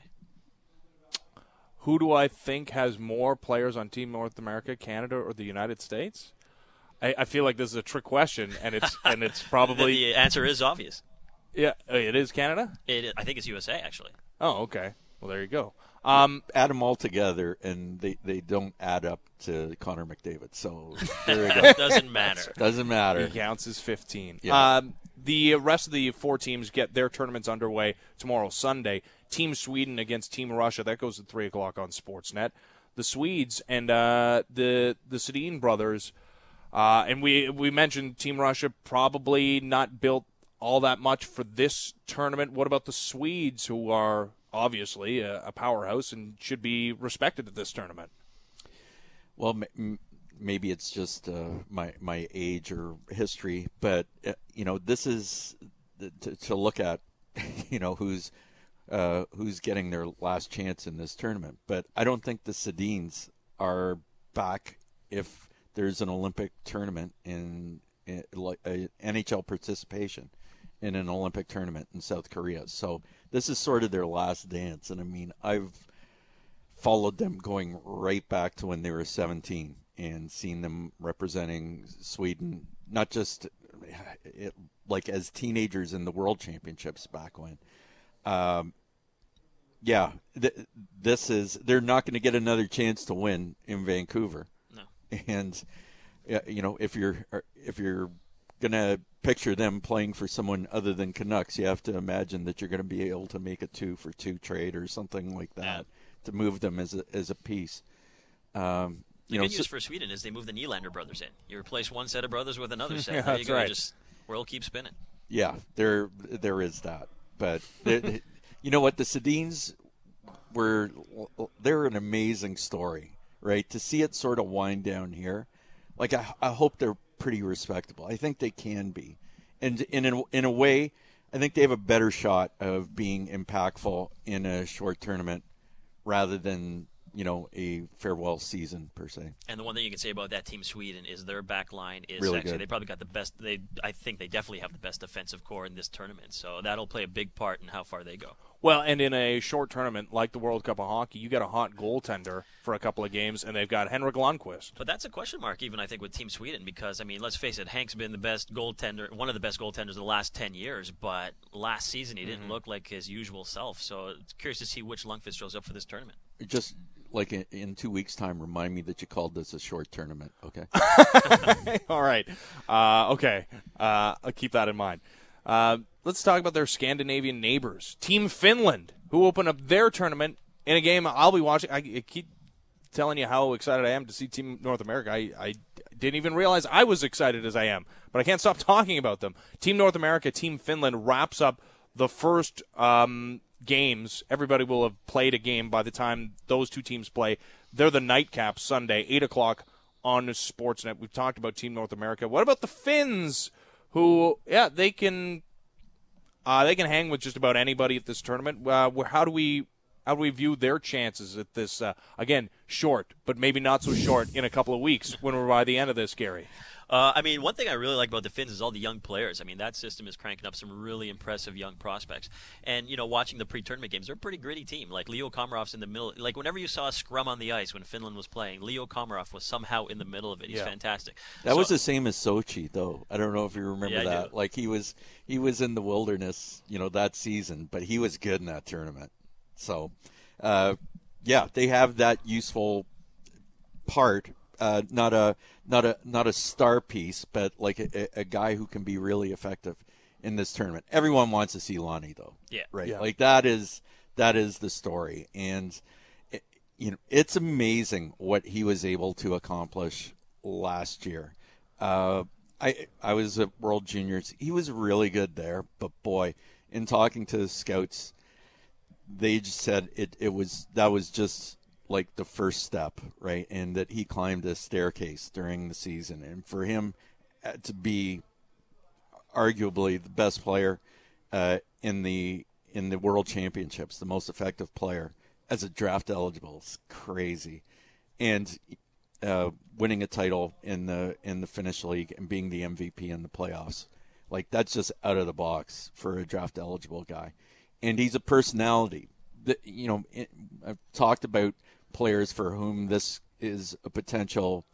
Who do I think has more players on Team North America, Canada or the United States? I feel like this is a trick question, and it's probably the answer is obvious. Yeah, it is Canada? I think it's USA, actually. Oh, okay. Well, there you go. Add them all together, and they don't add up to Connor McDavid. So there you go. Doesn't matter. Doesn't matter. He counts as 15. Yeah. The rest of the 4 teams get their tournaments underway tomorrow, Sunday. Team Sweden against Team Russia. That goes at 3 o'clock on Sportsnet. The Swedes and the Sedin brothers, and we mentioned Team Russia probably not built all that much for this tournament. What about the Swedes, who are obviously a powerhouse and should be respected at this tournament? Well, maybe it's just my age or history, but this is to look at, who's getting their last chance in this tournament. But I don't think the Sedins are back if there's an Olympic tournament in like a NHL participation in an Olympic tournament in South Korea. So this is sort of their last dance. And I mean, I've followed them going right back to when they were 17 and seen them representing Sweden, not just like as teenagers in the World Championships back when. They're not going to get another chance to win in Vancouver. No. And if you're going to picture them playing for someone other than Canucks, you have to imagine that you're going to be able to make a 2-for-2 trade or something like that to move them as a piece. The good news for Sweden is they moved the Nylander brothers in. You replace one set of brothers with another set. Yeah, there you go. right. Just world keeps spinning. Yeah, there is that. But you know what? The Sedins they're an amazing story, right? To see it sort of wind down here, like I hope they're pretty respectable. I think they can be, and in a way, I think they have a better shot of being impactful in a short tournament rather than a farewell season per se. And the one thing you can say about that team Sweden is their back line is really actually good. They probably got the best. I think they definitely have the best defensive core in this tournament. So that'll play a big part in how far they go. Well, and in a short tournament like the World Cup of Hockey, you get a hot goaltender for a couple of games, and they've got Henrik Lundqvist. But that's a question mark, even I think, with Team Sweden, because I mean, let's face it, Hank's been the best goaltender, one of the best goaltenders in the last 10 years. But last season, he didn't look like his usual self. So it's curious to see which Lundqvist shows up for this tournament. Just like in 2 weeks' time, remind me that you called this a short tournament, okay? All right. Okay. I'll keep that in mind. Let's talk about their Scandinavian neighbors. Team Finland, who opened up their tournament in a game I'll be watching. I keep telling you how excited I am to see Team North America. I didn't even realize I was excited as I am, but I can't stop talking about them. Team North America, Team Finland wraps up the first games. Everybody will have played a game by the time those two teams play. They're the nightcap Sunday, 8 o'clock on Sportsnet. We've talked about Team North America. What about the Finns, who, they can hang with just about anybody at this tournament? How do we view their chances at this, again, short, but maybe not so short in a couple of weeks when we're by the end of this, Gary? I mean, one thing I really like about the Finns is all the young players. I mean, that system is cranking up some really impressive young prospects. And, watching the pre-tournament games, they're a pretty gritty team. Like, Leo Komarov's in the middle. Like, whenever you saw a scrum on the ice when Finland was playing, Leo Komarov was somehow in the middle of it. He's fantastic. That was the same as Sochi, though. I don't know if you remember that. Do. Like, he was in the wilderness, that season, but he was good in that tournament. So, they have that useful part. Not a star piece, but like a guy who can be really effective in this tournament. Everyone wants to see Lonnie, though. Yeah. Right. Yeah. Like that is the story, and it's amazing what he was able to accomplish last year. I was at World Juniors. He was really good there, but boy, in talking to the scouts, they just said that was just like the first step, right? And that he climbed a staircase during the season. And for him to be arguably the best player in the World Championships, the most effective player as a draft eligible, is crazy. And winning a title in the Finnish league and being the MVP in the playoffs, like that's just out of the box for a draft eligible guy. And he's a personality. I've talked about players for whom this is a potential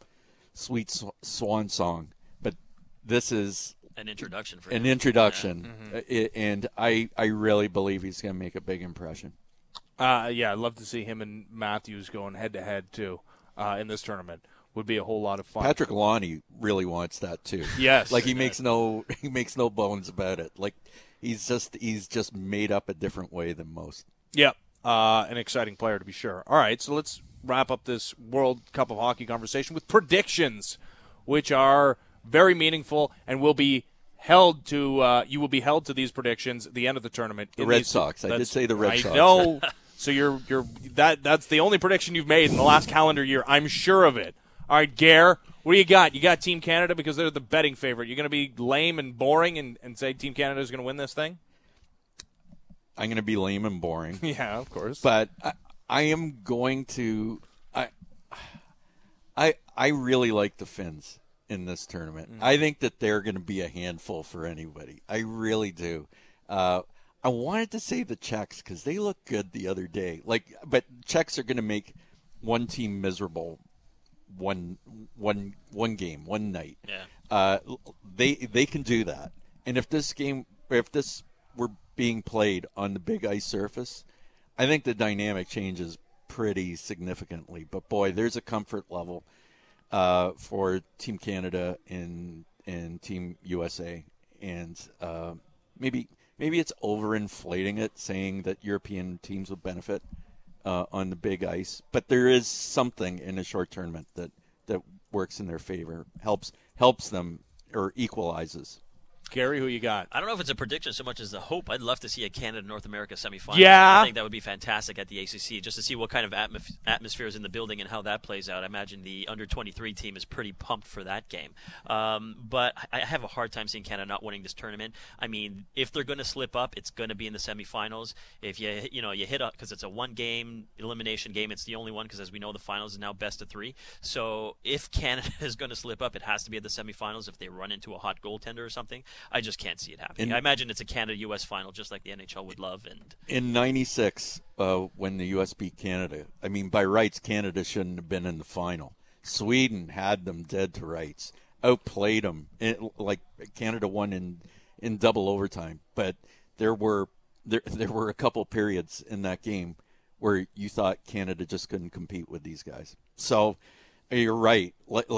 sweet swan song, but this is an introduction for an him. introduction, Yeah. And I really believe he's going to make a big impression. Yeah, I'd love to see him and Matthews going head-to-head, too, in this tournament. Would be a whole lot of fun. Patrick Lonnie really wants that, too. Yes. Like, he makes no bones about it. Like, he's just made up a different way than most. Yep. An exciting player, to be sure. All right, so let's wrap up this World Cup of Hockey conversation with predictions, which are very meaningful and will be held to you will be held to these predictions at the end of the tournament. The Red Sox. I did say the Red Sox. I know. So you're that's the only prediction you've made in the last calendar year. I'm sure of it. All right, Gare, what do you got? You got Team Canada because they're the betting favorite. You're going to be lame and boring and say Team Canada is going to win this thing? I'm going to be lame and boring. Yeah, of course. But I am going to I really like the Finns in this tournament. I think that they're going to be a handful for anybody. I really do. I wanted to say the Czechs because they look good the other day. But Czechs are going to make one team miserable one game, one night. Yeah. They can do that. And if this were being played on the big ice surface, I think the dynamic changes pretty significantly. But boy, there's a comfort level for Team Canada and Team USA, and maybe it's overinflating it, saying that European teams would benefit on the big ice. But there is something in a short tournament that works in their favor, helps them or equalizes. Gary, who you got? I don't know if it's a prediction so much as a hope. I'd love to see a Canada-North America semifinal. Yeah. I think that would be fantastic at the ACC, just to see what kind of atmosphere is in the building and how that plays out. I imagine the under-23 team is pretty pumped for that game. But I have a hard time seeing Canada not winning this tournament. I mean, if they're going to slip up, it's going to be in the semifinals. If you hit up, because it's a one-game elimination game, it's the only one, because as we know, the finals is now best of 3. So if Canada is going to slip up, it has to be at the semifinals if they run into a hot goaltender or something. I just can't see it happening. I imagine it's a Canada-U.S. final, just like the NHL would love. And in '96, when the U.S. beat Canada, I mean, by rights, Canada shouldn't have been in the final. Sweden had them dead to rights, outplayed them. Like Canada won in double overtime, but there were a couple periods in that game where you thought Canada just couldn't compete with these guys. So you're right.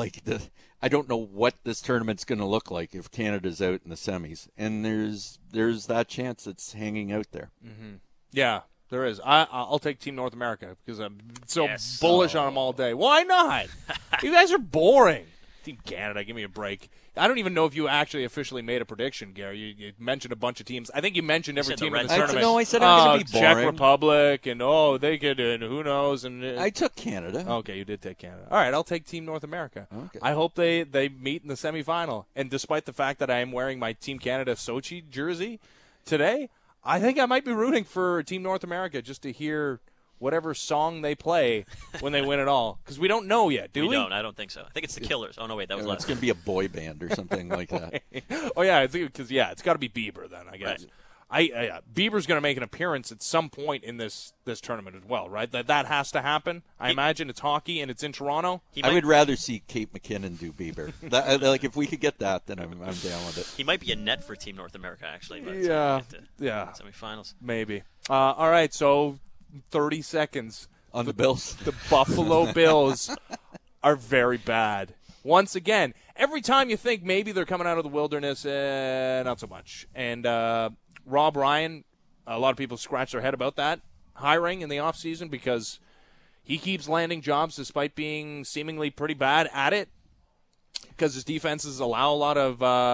I don't know what this tournament's going to look like if Canada's out in the semis, and there's that chance it's hanging out there. Mm-hmm. Yeah, there is. I'll take Team North America because I'm so bullish on them all day. Why not? You guys are boring. Team Canada, give me a break. I don't even know if you actually officially made a prediction, Gary. You mentioned a bunch of teams. I think you mentioned every team in the tournament. No, I said it was going to be boring. Czech Republic, and they could, and who knows. And I took Canada. Okay, you did take Canada. All right, I'll take Team North America. Okay. I hope they meet in the semifinal. And despite the fact that I am wearing my Team Canada Sochi jersey today, I think I might be rooting for Team North America just to hear whatever song they play when they win it all. Because we don't know yet, do we? We don't. I don't think so. I think it's the Killers. Oh, no, wait, that was last. It's going to be a boy band or something like that. Oh, yeah, I think because, it's got to be Bieber then, I guess. Right. Bieber's going to make an appearance at some point in this tournament as well, right? That has to happen. I imagine it's hockey and it's in Toronto. I would rather see Kate McKinnon do Bieber. If we could get that, then I'm down with it. He might be a net for Team North America, actually. But yeah. Semifinals. Maybe. All right, so 30 seconds. On the Bills. The Buffalo Bills are very bad. Once again, every time you think maybe they're coming out of the wilderness, not so much. And Rob Ryan, a lot of people scratch their head about that hiring in the offseason because he keeps landing jobs despite being seemingly pretty bad at it because his defenses allow a lot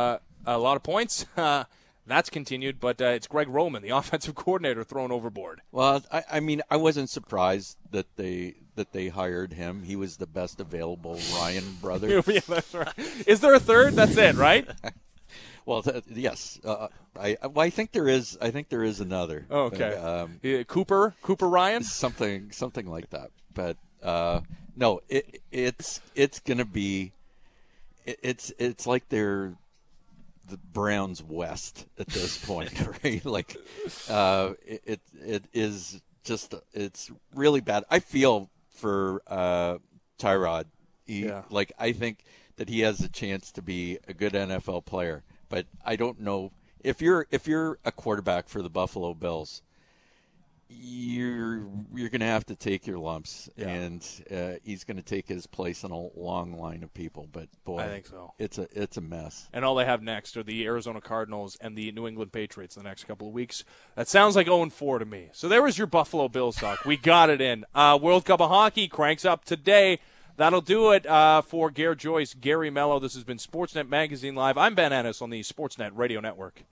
of points. That's continued, but it's Greg Roman, the offensive coordinator, thrown overboard. Well, I mean, I wasn't surprised that they hired him. He was the best available Ryan brother. Yeah, that's right. Is there a third? That's it, right? Well, yes. I think there is. I think there is another. Oh, okay. Cooper Ryan, something like that. But no, it's gonna be. It's like they're the Browns West at this point, right? Like, it is just, it's really bad. I feel for Tyrod. Like, I think that he has a chance to be a good NFL player, but I don't know if you're a quarterback for the Buffalo Bills, you're going to have to take your lumps, and he's going to take his place in a long line of people. But boy, I think so. It's a mess. And all they have next are the Arizona Cardinals and the New England Patriots in the next couple of weeks. That sounds like 0-4 to me. So there was your Buffalo Bills talk. We got it in. World Cup of Hockey cranks up today. That'll do it for Gare Joyce, Gary Mello. This has been Sportsnet Magazine Live. I'm Ben Ennis on the Sportsnet Radio Network.